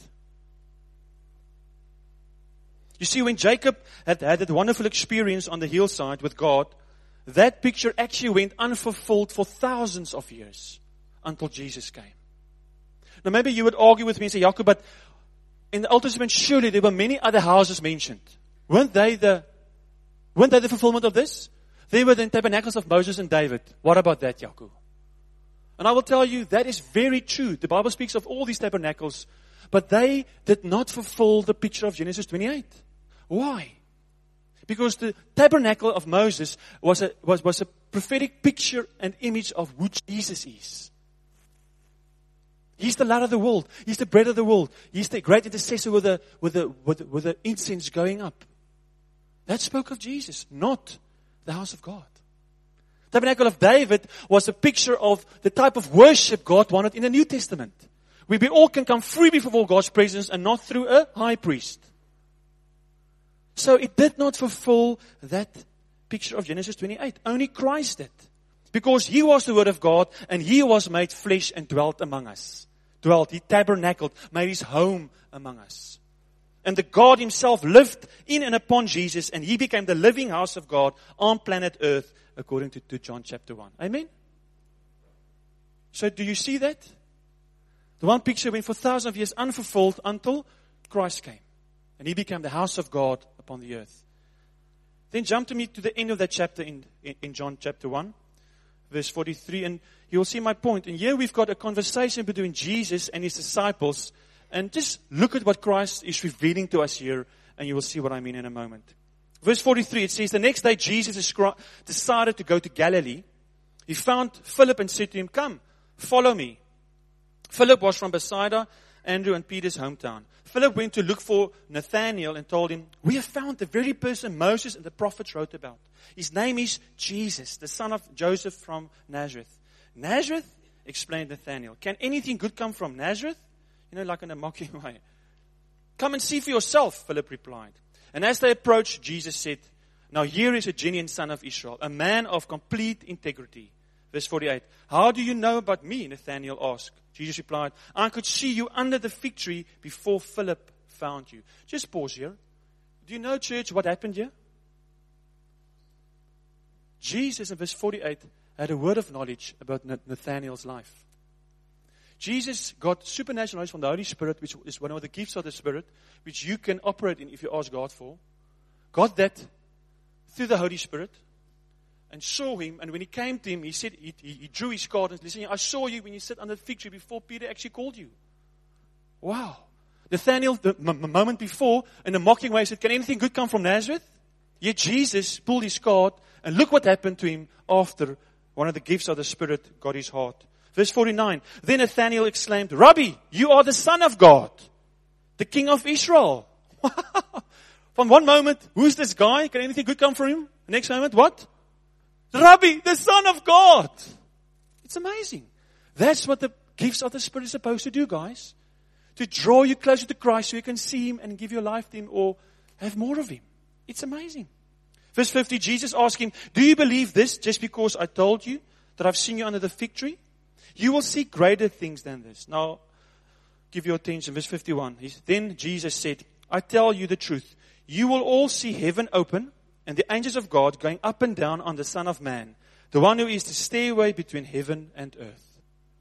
You see, when Jacob had had that wonderful experience on the hillside with God, that picture actually went unfulfilled for thousands of years until Jesus came. Now maybe you would argue with me and say, Jacob, but in the Old Testament, surely there were many other houses mentioned. Weren't they the, weren't they the fulfillment of this? They were the tabernacles of Moses and David. What about that, Jacob? And I will tell you, that is very true. The Bible speaks of all these tabernacles, but they did not fulfill the picture of Genesis twenty-eight. Why? Because the tabernacle of Moses was a, was, was a prophetic picture and image of who Jesus is. He's the light of the world. He's the bread of the world. He's the great intercessor with the, with the, with the, with the incense going up. That spoke of Jesus, not the house of God. The tabernacle of David was a picture of the type of worship God wanted in the New Testament. Where we all can come free before God's presence and not through a high priest. So it did not fulfill that picture of Genesis twenty-eight. Only Christ did. Because He was the Word of God and He was made flesh and dwelt among us. Dwelt, He tabernacled, made His home among us. And the God Himself lived in and upon Jesus and He became the living house of God on planet Earth according to, to John chapter one. Amen? So do you see that? The one picture went for thousands of years unfulfilled until Christ came. And He became the house of God upon the earth. Then jump to me to the end of that chapter in, in, in John chapter one, verse forty-three. And you'll see my point. And here we've got a conversation between Jesus and His disciples. And just look at what Christ is revealing to us here. And you will see what I mean in a moment. Verse forty-three, it says, the next day Jesus decided to go to Galilee. He found Philip and said to him, come, follow me. Philip was from Bethsaida, Andrew and Peter's hometown. Philip went to look for Nathanael and told him, we have found the very person Moses and the prophets wrote about. His name is Jesus, the son of Joseph from Nazareth. Nazareth? Explained Nathanael. Can anything good come from Nazareth? You know, like in a mocking way. Come and see for yourself, Philip replied. And as they approached, Jesus said, now here is a genuine son of Israel, a man of complete integrity. Verse forty-eight, how do you know about me? Nathanael asked. Jesus replied, I could see you under the fig tree before Philip found you. Just pause here. Do you know, church, what happened here? Jesus in verse forty-eight had a word of knowledge about Nathanael's life. Jesus got supernatural knowledge from the Holy Spirit, which is one of the gifts of the Spirit, which you can operate in if you ask God for. Got that through the Holy Spirit. And saw him, and when he came to him, he said, he, he, he drew his card and listened, I saw you when you sat under the fig tree before Peter actually called you. Wow. Nathanael, the m- m- moment before, in a mocking way, said, can anything good come from Nazareth? Yet Jesus pulled his card, and look what happened to him after one of the gifts of the Spirit got his heart. Verse forty-nine, then Nathanael exclaimed, Rabbi, you are the Son of God, the King of Israel. From one moment, who's this guy? Can anything good come from him? The next moment, what? Rabbi, the Son of God. It's amazing. That's what the gifts of the Spirit is supposed to do, guys. To draw you closer to Christ so you can see Him and give your life to Him or have more of Him. It's amazing. Verse fifty, Jesus asked him, do you believe this just because I told you that I've seen you under the fig tree? You will see greater things than this. Now, give your attention. Verse fifty-one. Then Jesus said, I tell you the truth. You will all see heaven open and the angels of God going up and down on the Son of Man, the one who is the stairway between heaven and earth.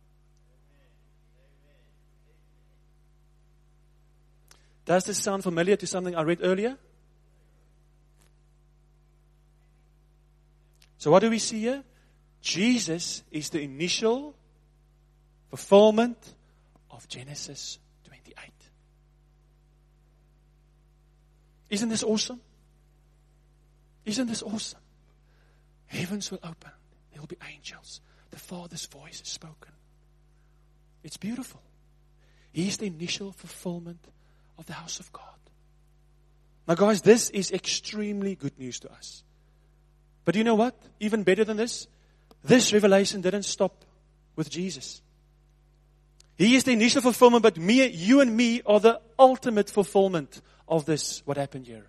Does this sound familiar to something I read earlier? So what do we see here? Jesus is the initial fulfillment of Genesis twenty-eight. Isn't this awesome? Isn't this awesome? Heavens will open. There will be angels. The Father's voice is spoken. It's beautiful. He's the initial fulfillment of the house of God. Now guys, this is extremely good news to us. But you know what? Even better than this, this revelation didn't stop with Jesus. He is the initial fulfillment, but me, you and me are the ultimate fulfillment of this, what happened here.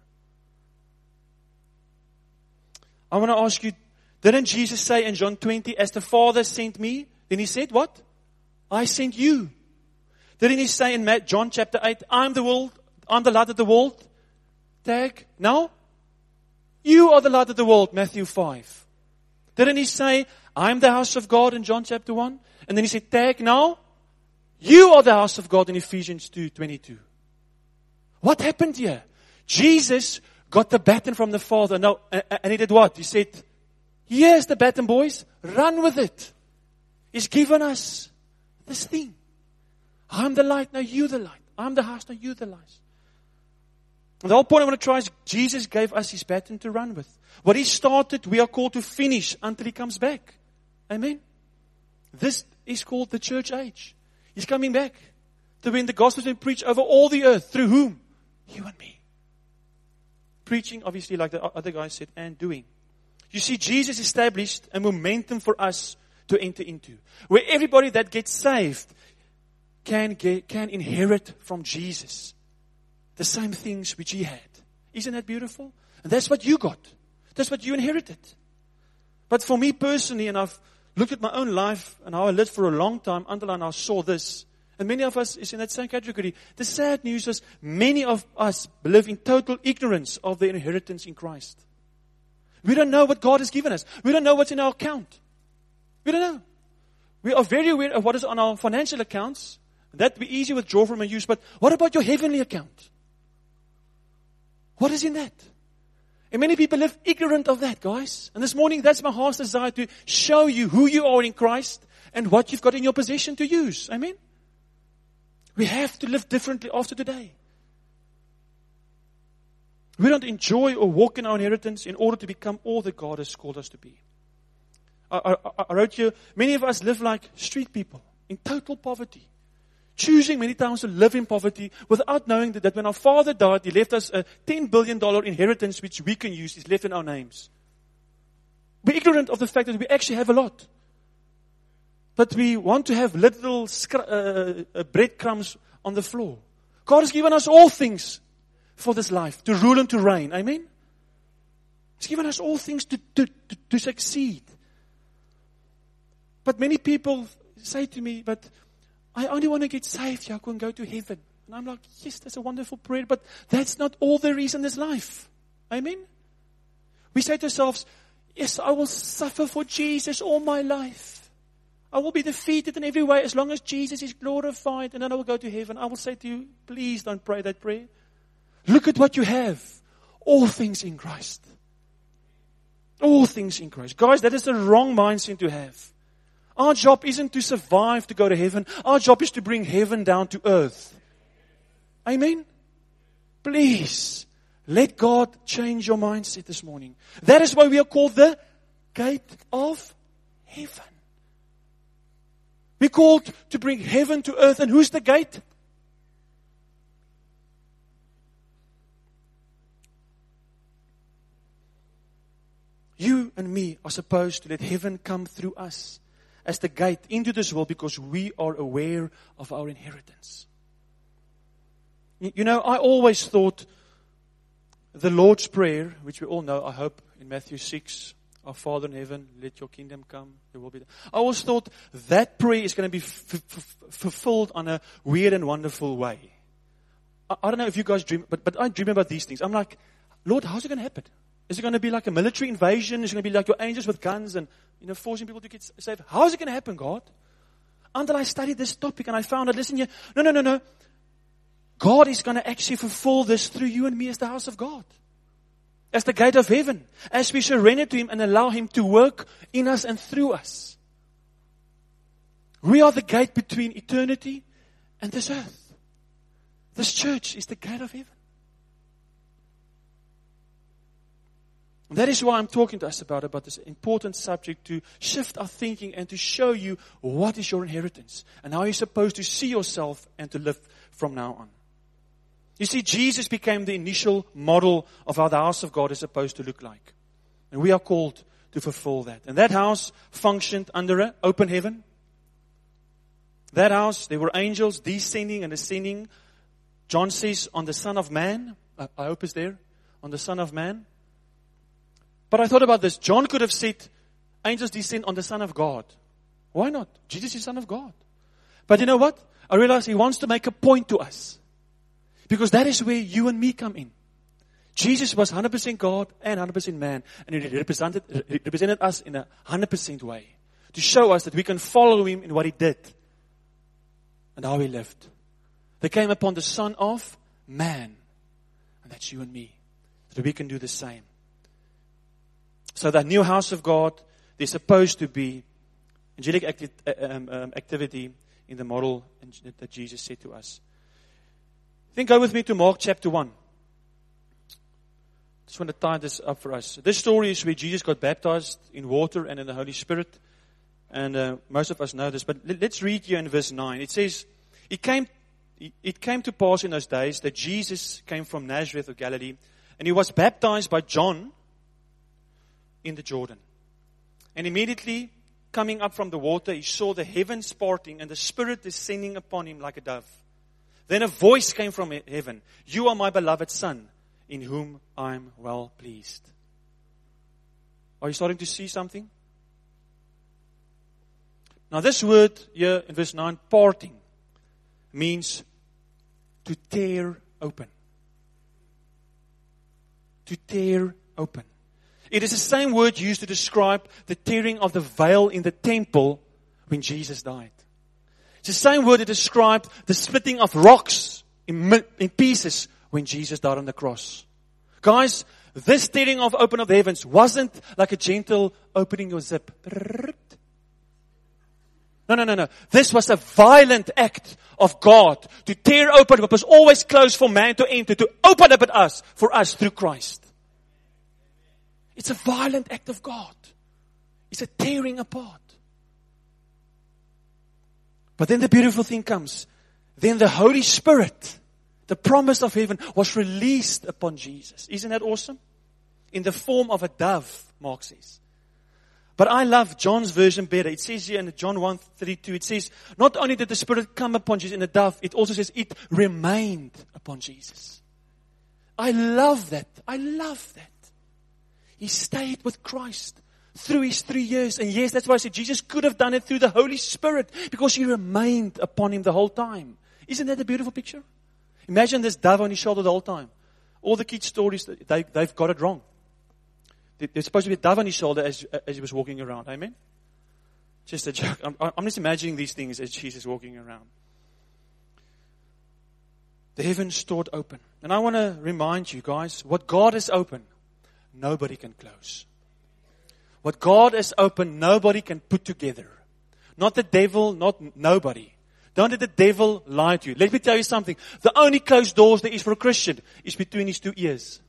I want to ask you, didn't Jesus say in John twenty, as the Father sent me, then He said what? I sent you. Didn't He say in John chapter eight, I'm the world, I'm the light of the world? Tag, no? You are the light of the world, Matthew five. Didn't He say, I'm the house of God in John chapter one? And then He said, tag, now? You are the house of God in Ephesians two twenty-two. What happened here? Jesus got the baton from the Father. No, and He did what? He said, here's the baton, boys. Run with it. He's given us this thing. I'm the light, now you the light. I'm the house, now you the light. The whole point I want to try is Jesus gave us His baton to run with. What He started, we are called to finish until He comes back. Amen? This is called the church age. He's coming back to when the gospel has been preached over all the earth. Through whom? You and me. Preaching, obviously, like the other guy said, and doing. You see, Jesus established a momentum for us to enter into, where everybody that gets saved can get, can inherit from Jesus the same things which He had. Isn't that beautiful? And that's what you got. That's what you inherited. But for me personally, and I've looked at my own life and how I lived for a long time until I now saw this, and many of us is in that same category. The sad news is many of us live in total ignorance of the inheritance in Christ. We don't know what God has given us. We don't know what's in our account. We don't know. We are very aware of what is on our financial accounts. That would be easy to withdraw from and use. But what about your heavenly account? What is in that? And many people live ignorant of that, guys. And this morning, that's my heart's desire, to show you who you are in Christ and what you've got in your possession to use. Amen? We have to live differently after today. We don't enjoy or walk in our inheritance in order to become all that God has called us to be. I, I, I wrote here, many of us live like street people in total poverty. Choosing many times to live in poverty without knowing that, that when our father died, he left us a ten billion dollars inheritance which we can use. It's left in our names. We're ignorant of the fact that we actually have a lot. But we want to have little scr- uh, uh, breadcrumbs on the floor. God has given us all things for this life, to rule and to reign. Amen? He's given us all things to, to, to, to succeed. But many people say to me, but I only want to get saved, Jaco, and go to heaven. And I'm like, yes, that's a wonderful prayer, but that's not all there is in this life. Amen? We say to ourselves, yes, I will suffer for Jesus all my life. I will be defeated in every way as long as Jesus is glorified, and then I will go to heaven. I will say to you, please don't pray that prayer. Look at what you have. All things in Christ. All things in Christ. Guys, that is the wrong mindset to have. Our job isn't to survive to go to heaven. Our job is to bring heaven down to earth. Amen? Please, let God change your mindset this morning. That is why we are called the gate of heaven. We're called to bring heaven to earth. And who's the gate? You and me are supposed to let heaven come through us as the gate into this world, because we are aware of our inheritance. You know, I always thought the Lord's Prayer, which we all know, I hope, in Matthew six, our Father in heaven, let your kingdom come, your will be done. I always thought that prayer is going to be f- f- fulfilled on a weird and wonderful way. I, I don't know if you guys dream, but, but I dream about these things. I'm like, Lord, how's it going to happen? Is it going to be like a military invasion? Is it going to be like your angels with guns and, you know, forcing people to get saved? How is it going to happen, God? Until I studied this topic and I found out, listen here, no, no, no, no. God is going to actually fulfill this through you and me as the house of God. As the gate of heaven. As we surrender to Him and allow Him to work in us and through us. We are the gate between eternity and this earth. This church is the gate of heaven. That is why I'm talking to us about, about this important subject, to shift our thinking and to show you what is your inheritance and how you're supposed to see yourself and to live from now on. You see, Jesus became the initial model of how the house of God is supposed to look like. And we are called to fulfill that. And that house functioned under an open heaven. That house, there were angels descending and ascending. John says, on the Son of Man. I hope it's there. On the Son of Man. But I thought about this. John could have said, angels descend on the Son of God. Why not? Jesus is Son of God. But you know what? I realize He wants to make a point to us. Because that is where you and me come in. Jesus was one hundred percent God and one hundred percent man. And He represented, represented us in a one hundred percent way. To show us that we can follow Him in what He did. And how He lived. They came upon the Son of Man. And that's you and me. So that we can do the same. So that new house of God, there's supposed to be angelic acti- um, um, activity in the model that Jesus said to us. Then go with me to Mark chapter one. just want to tie this up for us. This story is where Jesus got baptized in water and in the Holy Spirit. And uh, most of us know this. But let's read here in verse nine. It says, it came, it came to pass in those days that Jesus came from Nazareth of Galilee. And he was baptized by John in the Jordan. And immediately coming up from the water, he saw the heavens parting and the Spirit descending upon him like a dove. Then a voice came from heaven. You are my beloved Son, in whom I am well pleased. Are you starting to see something? Now this word here in verse nine, parting, means to tear open. To tear open. It is the same word used to describe the tearing of the veil in the temple when Jesus died. It's the same word that described the splitting of rocks in, in pieces when Jesus died on the cross. Guys, this tearing of open of the heavens wasn't like a gentle opening your zip. No, no, no, no. This was a violent act of God to tear open what was always closed for man to enter, to open up at us, for us through Christ. It's a violent act of God. It's a tearing apart. But then the beautiful thing comes. Then the Holy Spirit, the promise of heaven, was released upon Jesus. Isn't that awesome? In the form of a dove, Mark says. But I love John's version better. It says here in John one thirty-two, it says, not only did the Spirit come upon Jesus in a dove, it also says it remained upon Jesus. I love that. I love that. He stayed with Christ through his three years. And yes, that's why I said Jesus could have done it through the Holy Spirit, because he remained upon him the whole time. Isn't that a beautiful picture? Imagine this dove on his shoulder the whole time. All the kids' stories, they, they've got it wrong. There's supposed to be a dove on his shoulder as, as he was walking around. Amen? Just a joke. I'm, I'm just imagining these things as Jesus walking around. The heavens stood open. And I want to remind you guys, what God has opened, nobody can close. What God has opened, nobody can put together. Not the devil, not nobody. Don't let the devil lie to you. Let me tell you something. The only closed doors there is for a Christian is between his two ears.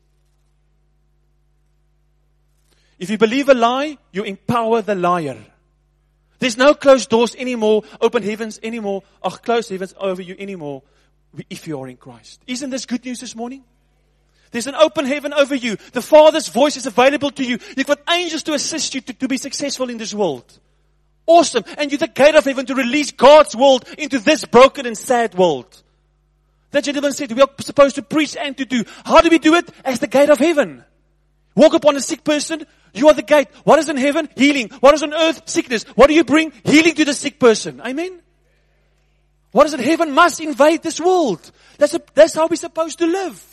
If you believe a lie, you empower the liar. There's no closed doors anymore, open heavens anymore, or closed heavens over you anymore if you are in Christ. Isn't this good news this morning? There's an open heaven over you. The Father's voice is available to you. You've got angels to assist you to, to be successful in this world. Awesome. And you're the gate of heaven to release God's world into this broken and sad world. That gentleman said we are supposed to preach and to do. How do we do it? As the gate of heaven. Walk upon a sick person. You are the gate. What is in heaven? Healing. What is on earth? Sickness. What do you bring? Healing to the sick person. Amen. What is in heaven must invade this world. That's, a, that's how we're supposed to live.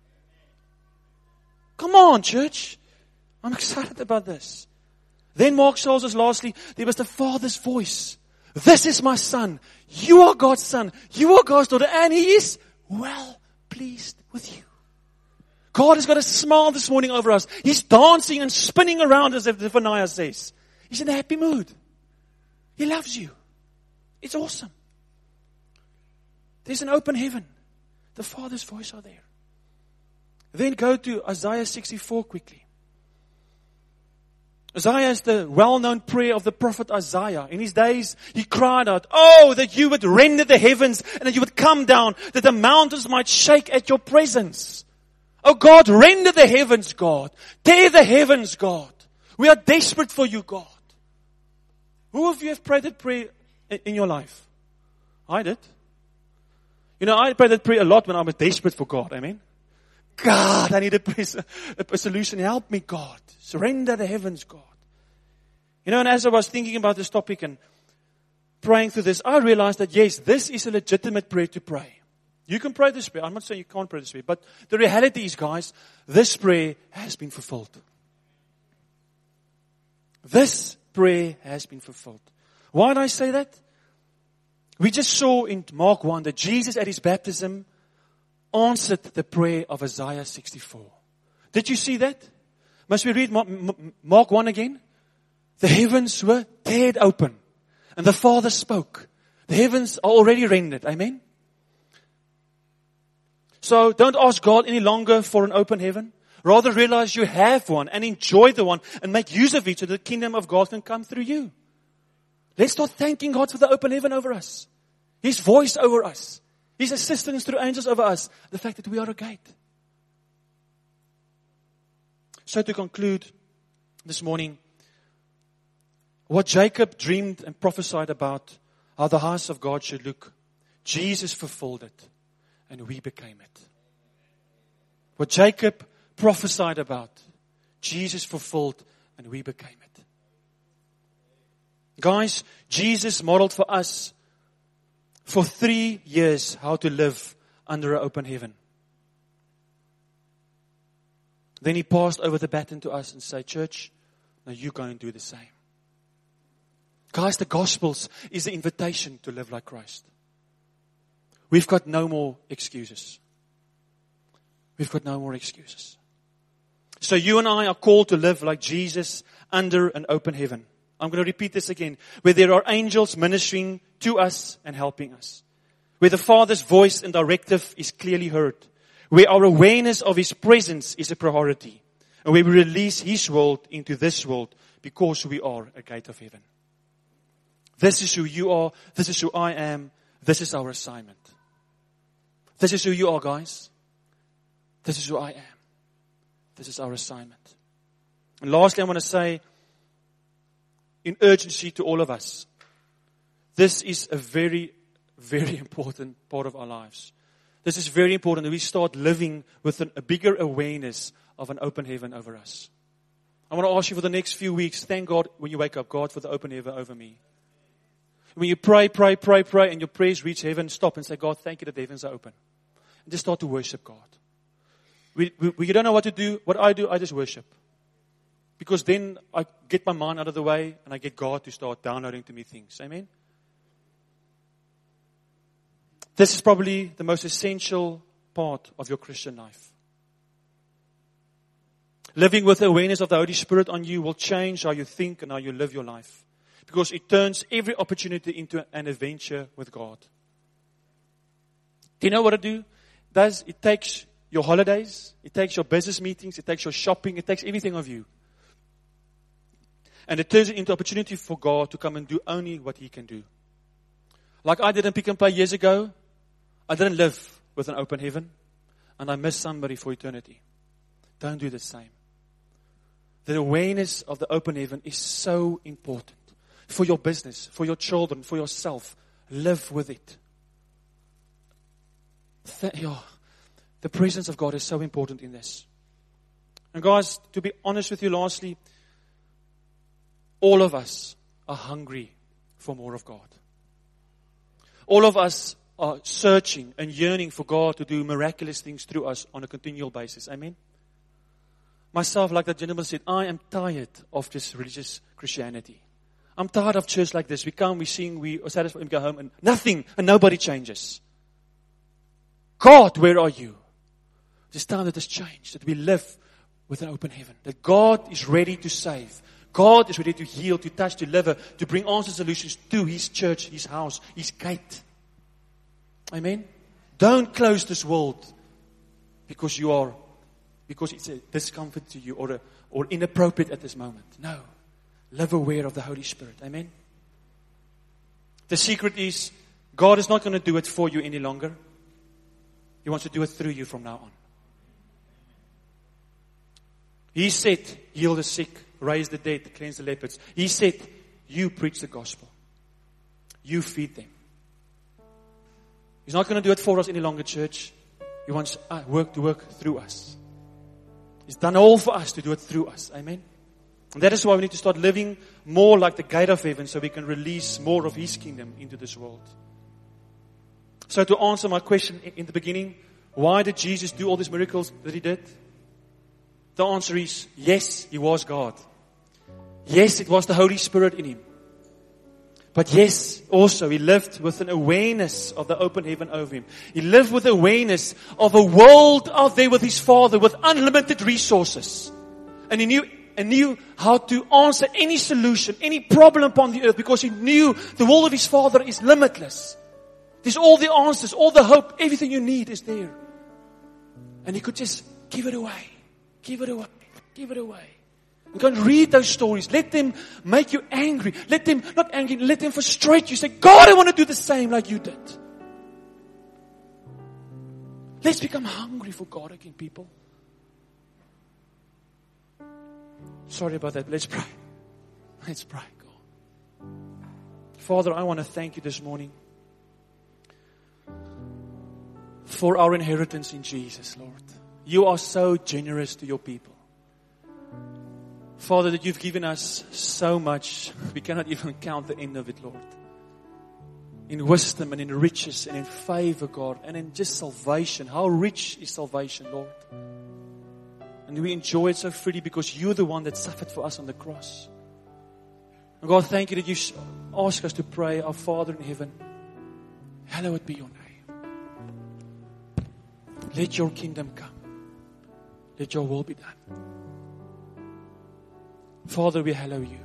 Come on, church. I'm excited about this. Then Mark tells us lastly, there was the Father's voice. This is my Son. You are God's Son. You are God's daughter. And He is well pleased with you. God has got a smile this morning over us. He's dancing and spinning around us, as Zephaniah says. He's in a happy mood. He loves you. It's awesome. There's an open heaven. The Father's voice are there. Then go to Isaiah sixty-four quickly. Isaiah is the well-known prayer of the prophet Isaiah. In his days, he cried out, oh, that you would rend the heavens and that you would come down, that the mountains might shake at your presence. Oh God, rend the heavens, God. Tear the heavens, God. We are desperate for you, God. Who of you have prayed that prayer in your life? I did. You know, I prayed that prayer a lot when I was desperate for God. Amen. God, I need a, a solution. Help me, God. Surrender the heavens, God. You know, and as I was thinking about this topic and praying through this, I realized that yes, this is a legitimate prayer to pray. You can pray this prayer. I'm not saying you can't pray this prayer. But the reality is, guys, this prayer has been fulfilled. This prayer has been fulfilled. Why did I say that? We just saw in Mark one that Jesus at His baptism answered the prayer of Isaiah sixty-four. Did you see that? Must we read Mark one again? The heavens were teared open. And the Father spoke. The heavens are already rendered. Amen? So don't ask God any longer for an open heaven. Rather realize you have one and enjoy the one and make use of it so the kingdom of God can come through you. Let's start thanking God for the open heaven over us. His voice over us. His assistance through angels over us. The fact that we are a gate. So to conclude this morning, what Jacob dreamed and prophesied about, how the house of God should look, Jesus fulfilled it, and we became it. What Jacob prophesied about, Jesus fulfilled, and we became it. Guys, Jesus modeled for us for three years how to live under an open heaven. Then He passed over the baton to us and said, church, now you go and do the same. Guys, the Gospels is the invitation to live like Christ. We've got no more excuses. We've got no more excuses. So you and I are called to live like Jesus under an open heaven. I'm going to repeat this again. Where there are angels ministering to us and helping us. Where the Father's voice and directive is clearly heard. Where our awareness of His presence is a priority. And where we release His world into this world because we are a gate of heaven. This is who you are. This is who I am. This is our assignment. This is who you are, guys. This is who I am. This is our assignment. And lastly, I want to say, in urgency to all of us, this is a very, very important part of our lives. This is very important that we start living with an, a bigger awareness of an open heaven over us. I want to ask you for the next few weeks, thank God when you wake up, God, for the open heaven over me. When you pray, pray, pray, pray, and your prayers reach heaven, stop and say, God, thank you that the heavens are open. And just start to worship God. We, we, we don't know what to do. What I do, I just worship. Because then I get my mind out of the way and I get God to start downloading to me things. Amen? This is probably the most essential part of your Christian life. Living with the awareness of the Holy Spirit on you will change how you think and how you live your life. Because it turns every opportunity into an adventure with God. Do you know what it do? Does it takes your holidays, it takes your business meetings, it takes your shopping, it takes everything of you. And it turns it into opportunity for God to come and do only what He can do. Like I did in Pick and Pay years ago, I didn't live with an open heaven, and I missed somebody for eternity. Don't do the same. The awareness of the open heaven is so important. For your business, for your children, for yourself. Live with it. Th- yeah, the presence of God is so important in this. And guys, to be honest with you lastly, all of us are hungry for more of God. All of us are searching and yearning for God to do miraculous things through us on a continual basis. Amen? Myself, like that gentleman said, I am tired of this religious Christianity. I'm tired of church like this. We come, we sing, we are satisfied, we go home, and nothing, and nobody changes. God, where are you? It's time that this changed, that we live with an open heaven. That God is ready to save. God is ready to heal, to touch, to deliver, to bring answer solutions to His church, His house, His gate. Amen? Don't close this world because you are, because it's a discomfort to you or, a, or inappropriate at this moment. No. Live aware of the Holy Spirit. Amen? The secret is, God is not going to do it for you any longer. He wants to do it through you from now on. He said, heal the sick, raise the dead, cleanse the lepers. He said, you preach the gospel. You feed them. He's not going to do it for us any longer, church. He wants uh, work to work through us. He's done all for us to do it through us. Amen? And that is why we need to start living more like the gate of heaven so we can release more of His kingdom into this world. So to answer my question in the beginning, why did Jesus do all these miracles that He did? The answer is, yes, He was God. Yes, it was the Holy Spirit in Him. But yes, also He lived with an awareness of the open heaven over Him. He lived with awareness of a world out there with His Father with unlimited resources. And He knew And knew how to answer any solution, any problem upon the earth, because He knew the will of His Father is limitless. There's all the answers, all the hope, everything you need is there. And He could just give it away. Give it away. Give it away. You can read those stories. Let them make you angry. Let them, not angry, let them frustrate you. Say, God, I want to do the same like you did. Let's become hungry for God again, people. Sorry about that. Let's pray. Let's pray, God. Father, I want to thank you this morning for our inheritance in Jesus, Lord. You are so generous to your people. Father, that you've given us so much, we cannot even count the end of it, Lord. In wisdom and in riches and in favor, God, and in just salvation. How rich is salvation, Lord? And we enjoy it so freely because you're the one that suffered for us on the cross. And God, thank you that you ask us to pray, our Father in heaven, hallowed be your name. Let your kingdom come. Let your will be done. Father, we hallow you.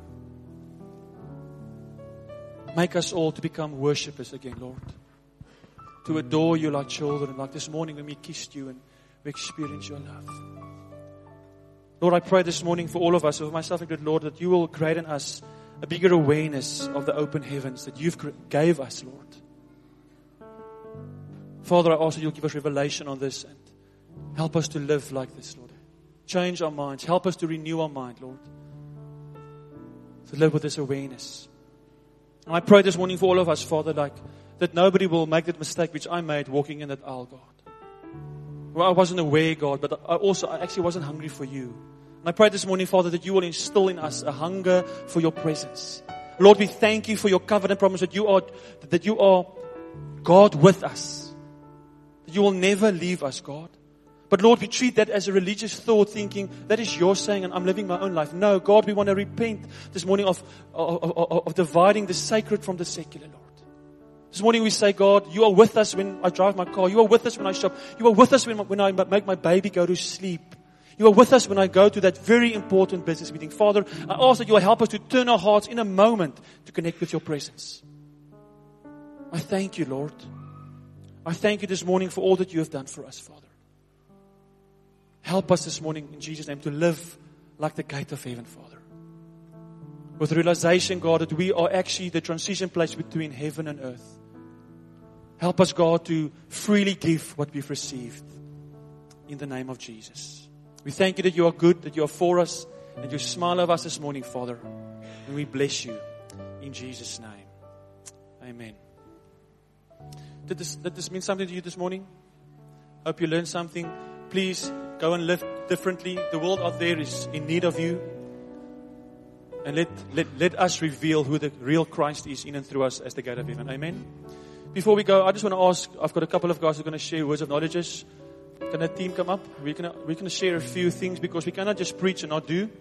Make us all to become worshippers again, Lord. To adore you like children, like this morning when we kissed you and we experienced your love. Lord, I pray this morning for all of us, for myself included, Lord, that you will create in us a bigger awareness of the open heavens that you've gave us, Lord. Father, I ask that you'll give us revelation on this and help us to live like this, Lord. Change our minds. Help us to renew our mind, Lord. To live with this awareness. And I pray this morning for all of us, Father, like that nobody will make that mistake which I made walking in that aisle, God. Well, I wasn't aware, God, but I also I actually wasn't hungry for you. And I pray this morning, Father, that you will instill in us a hunger for your presence. Lord, we thank you for your covenant promise that you are that you are God with us. That you will never leave us, God. But Lord, we treat that as a religious thought, thinking that is your saying and I'm living my own life. No, God, we want to repent this morning of, of, of, of dividing the sacred from the secular, Lord. This morning we say, God, you are with us when I drive my car. You are with us when I shop. You are with us when, when I make my baby go to sleep. You are with us when I go to that very important business meeting. Father, I ask that you will help us to turn our hearts in a moment to connect with your presence. I thank you, Lord. I thank you this morning for all that you have done for us, Father. Help us this morning in Jesus' name to live like the gate of heaven, Father. With realization, God, that we are actually the transition place between heaven and earth. Help us, God, to freely give what we've received in the name of Jesus. We thank you that you are good, that you are for us, and you smile over us this morning, Father. And we bless you in Jesus' name. Amen. Did this, did this mean something to you this morning? Hope you learned something. Please go and live differently. The world out there is in need of you. And let, let, let us reveal who the real Christ is in and through us as the gate of heaven. Amen. Before we go, I just want to ask, I've got a couple of guys who are going to share words of knowledge. Can that team come up? We're going to, we're going to share a few things because we cannot just preach and not do.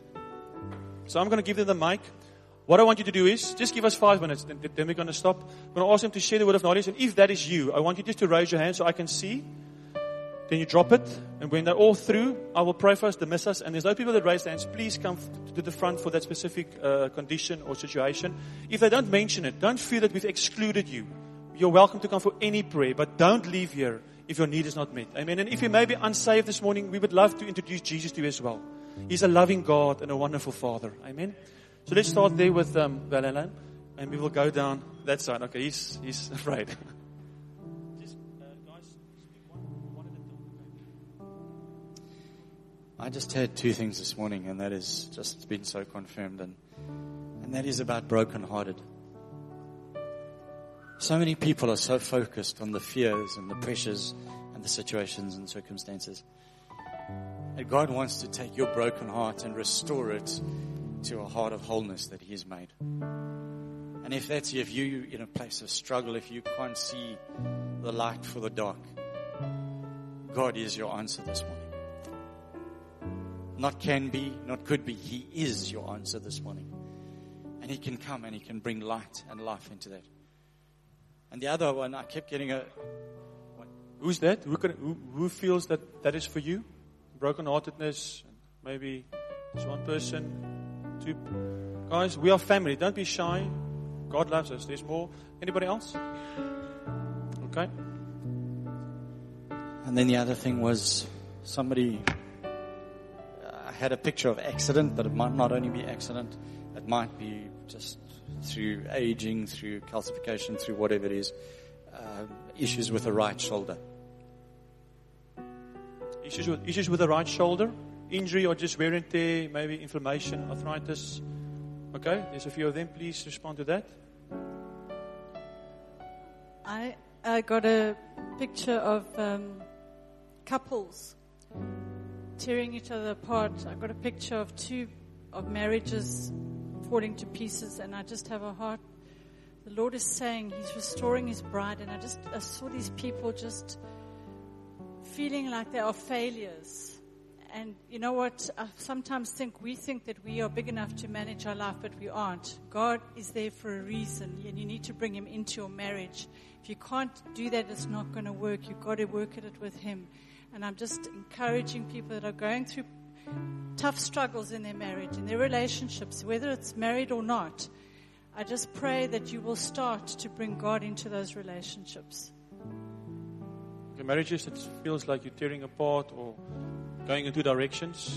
So I'm going to give them the mic. What I want you to do is, just give us five minutes, then, then we're going to stop. I'm going to ask them to share the word of knowledge. And if that is you, I want you just to raise your hand so I can see. Then you drop it. And when they're all through, I will pray for us, dismiss us. And there's no people that raise their hands. Please come to the front for that specific uh, condition or situation. If they don't mention it, don't feel that we've excluded you. You're welcome to come for any prayer, but don't leave here if your need is not met. Amen. And if you may be unsaved this morning, we would love to introduce Jesus to you as well. He's a loving God and a wonderful Father. Amen. So let's start there with um, Valalan, and we will go down that side. Okay, he's he's afraid. Just, uh, guys, speak one, one at a time. I just heard two things this morning, and that is just been so confirmed, and and that is about brokenhearted. So many people are so focused on the fears and the pressures and the situations and circumstances. And God wants to take your broken heart and restore it to a heart of wholeness that He has made. And if that's you, if you're in a place of struggle, if you can't see the light for the dark, God is your answer this morning. Not can be, not could be. He is your answer this morning. And He can come and He can bring light and life into that. And the other one, I kept getting a... Who's that? Who, can, who, who feels that that is for you? Brokenheartedness. Maybe there's one person, two... Guys, we are family. Don't be shy. God loves us. There's more. Anybody else? Okay. And then the other thing was somebody had a picture of accident, but it might not only be accident. It might be just through aging, through calcification, through whatever it is. Uh, issues with the right shoulder. Issues with, issues with the right shoulder? Injury or just wear and tear, maybe inflammation, arthritis. Okay, there's a few of them. Please respond to that. I I got a picture of um, couples tearing each other apart. I got a picture of two of marriages falling to pieces, and I just have a heart. The Lord is saying He's restoring His bride, and I just I saw these people just feeling like they are failures. And you know what? I sometimes think we think that we are big enough to manage our life, but we aren't. God is there for a reason, and you need to bring Him into your marriage. If you can't do that, it's not going to work. You've got to work at it with Him. And I'm just encouraging people that are going through tough struggles in their marriage, in their relationships, whether it's married or not. I just pray that you will start to bring God into those relationships. Okay, marriages, it feels like you're tearing apart or going in two directions.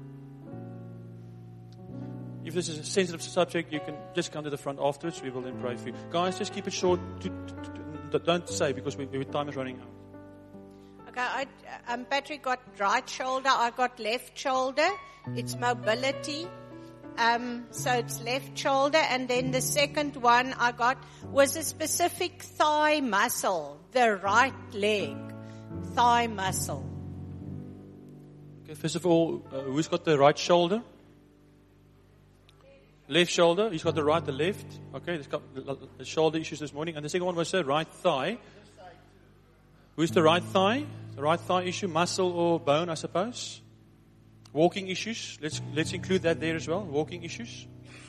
If this is a sensitive subject, you can just come to the front afterwards. We will then pray for you. Guys, just keep it short. To, to, to, don't say because we, we, time is running out. Okay, I, um, Patrick got right shoulder. I got left shoulder. It's mobility. Um, so it's left shoulder. And then the second one I got was a specific thigh muscle, the right leg, thigh muscle. Okay, first of all, uh, who's got the right shoulder? Left shoulder. He's got the right, the left. Okay, he's got the shoulder issues this morning. And the second one was the right thigh. Who's the right thigh? The right thigh issue, muscle or bone, I suppose. Walking issues. Let's let's include that there as well. Walking issues.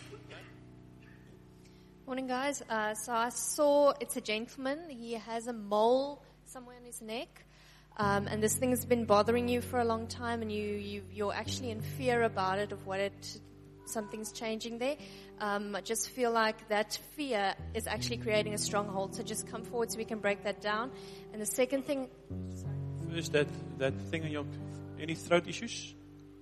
Morning, guys. Uh, so I saw it's a gentleman. He has a mole somewhere on his neck. Um, and this thing's been bothering you for a long time, and you, you, you're actually in fear about it, of what it, something's changing there. Um, I just feel like that fear is actually creating a stronghold. So just come forward so we can break that down. And the second thing... First, that, that thing in your... Any throat issues?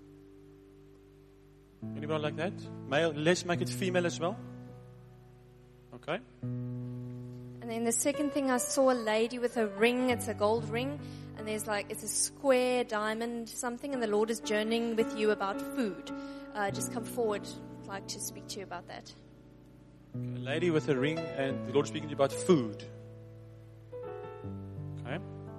Anybody like that? Male, let's make it female as well. Okay. And then the second thing, I saw a lady with a ring. It's a gold ring. And there's like, it's a square diamond something, and the Lord is journeying with you about food. Uh, just come forward. I'd like to speak to you about that. Okay, a lady with a ring, and the Lord is speaking to you about food. Okay.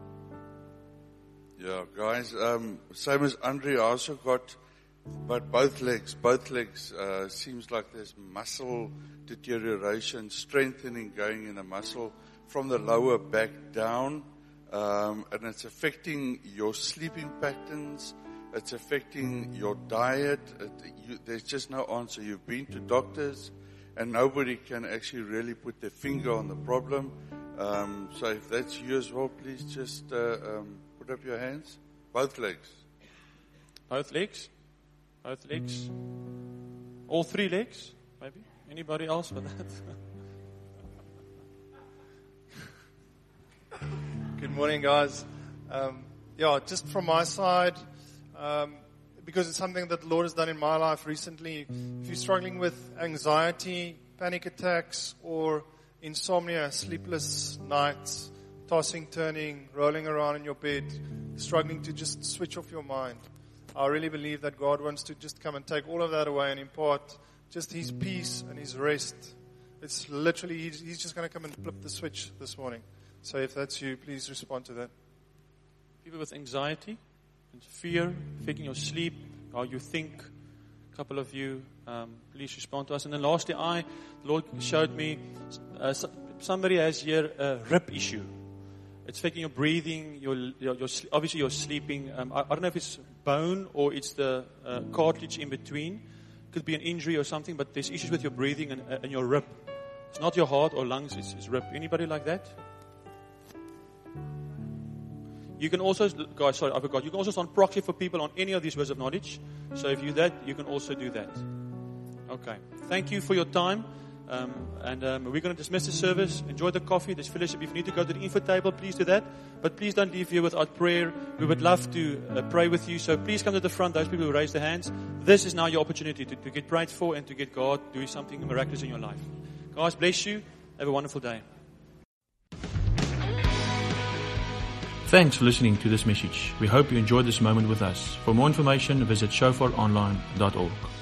Yeah, guys, um, same as Andre, I also got, but both legs, both legs, uh, seems like there's muscle deterioration, strengthening going in the muscle from the lower back down. Um, and it's affecting your sleeping patterns. It's affecting your diet. It, you, there's just no answer. You've been to doctors, and nobody can actually really put their finger on the problem. Um, so if that's you as well, please just uh, um, put up your hands. Both legs. Both legs? Both legs? All three legs? Maybe? Anybody else with that? Good morning, guys. Um, yeah, just from my side, um, because it's something that the Lord has done in my life recently. If you're struggling with anxiety, panic attacks, or insomnia, sleepless nights, tossing, turning, rolling around in your bed, struggling to just switch off your mind, I really believe that God wants to just come and take all of that away and impart just His peace and His rest. It's literally, He's, he's just going to come and flip the switch this morning. So if that's you, please respond to that. People with anxiety and fear affecting your sleep, how you think. A couple of you, um, please respond to us. And then lastly, I, the Lord showed me uh, somebody has here a rib issue. It's affecting your breathing, your, your, your obviously your sleeping. Um, I, I don't know if it's bone or it's the uh, cartilage in between. Could be an injury or something, but there's issues with your breathing and, uh, and your rib. It's not your heart or lungs, it's, it's rib. Anybody like that? You can also, guys, sorry, I forgot. You can also stand proxy for people on any of these words of knowledge. So if you do that, you can also do that. Okay. Thank you for your time. Um, and um, we're going to dismiss the service. Enjoy the coffee. There's fellowship. If you need to go to the info table, please do that. But please don't leave here without prayer. We would love to uh, pray with you. So please come to the front, those people who raise their hands. This is now your opportunity to, to get prayed for and to get God doing something miraculous in your life. Guys, bless you. Have a wonderful day. Thanks for listening to this message. We hope you enjoyed this moment with us. For more information, visit shofar online dot org.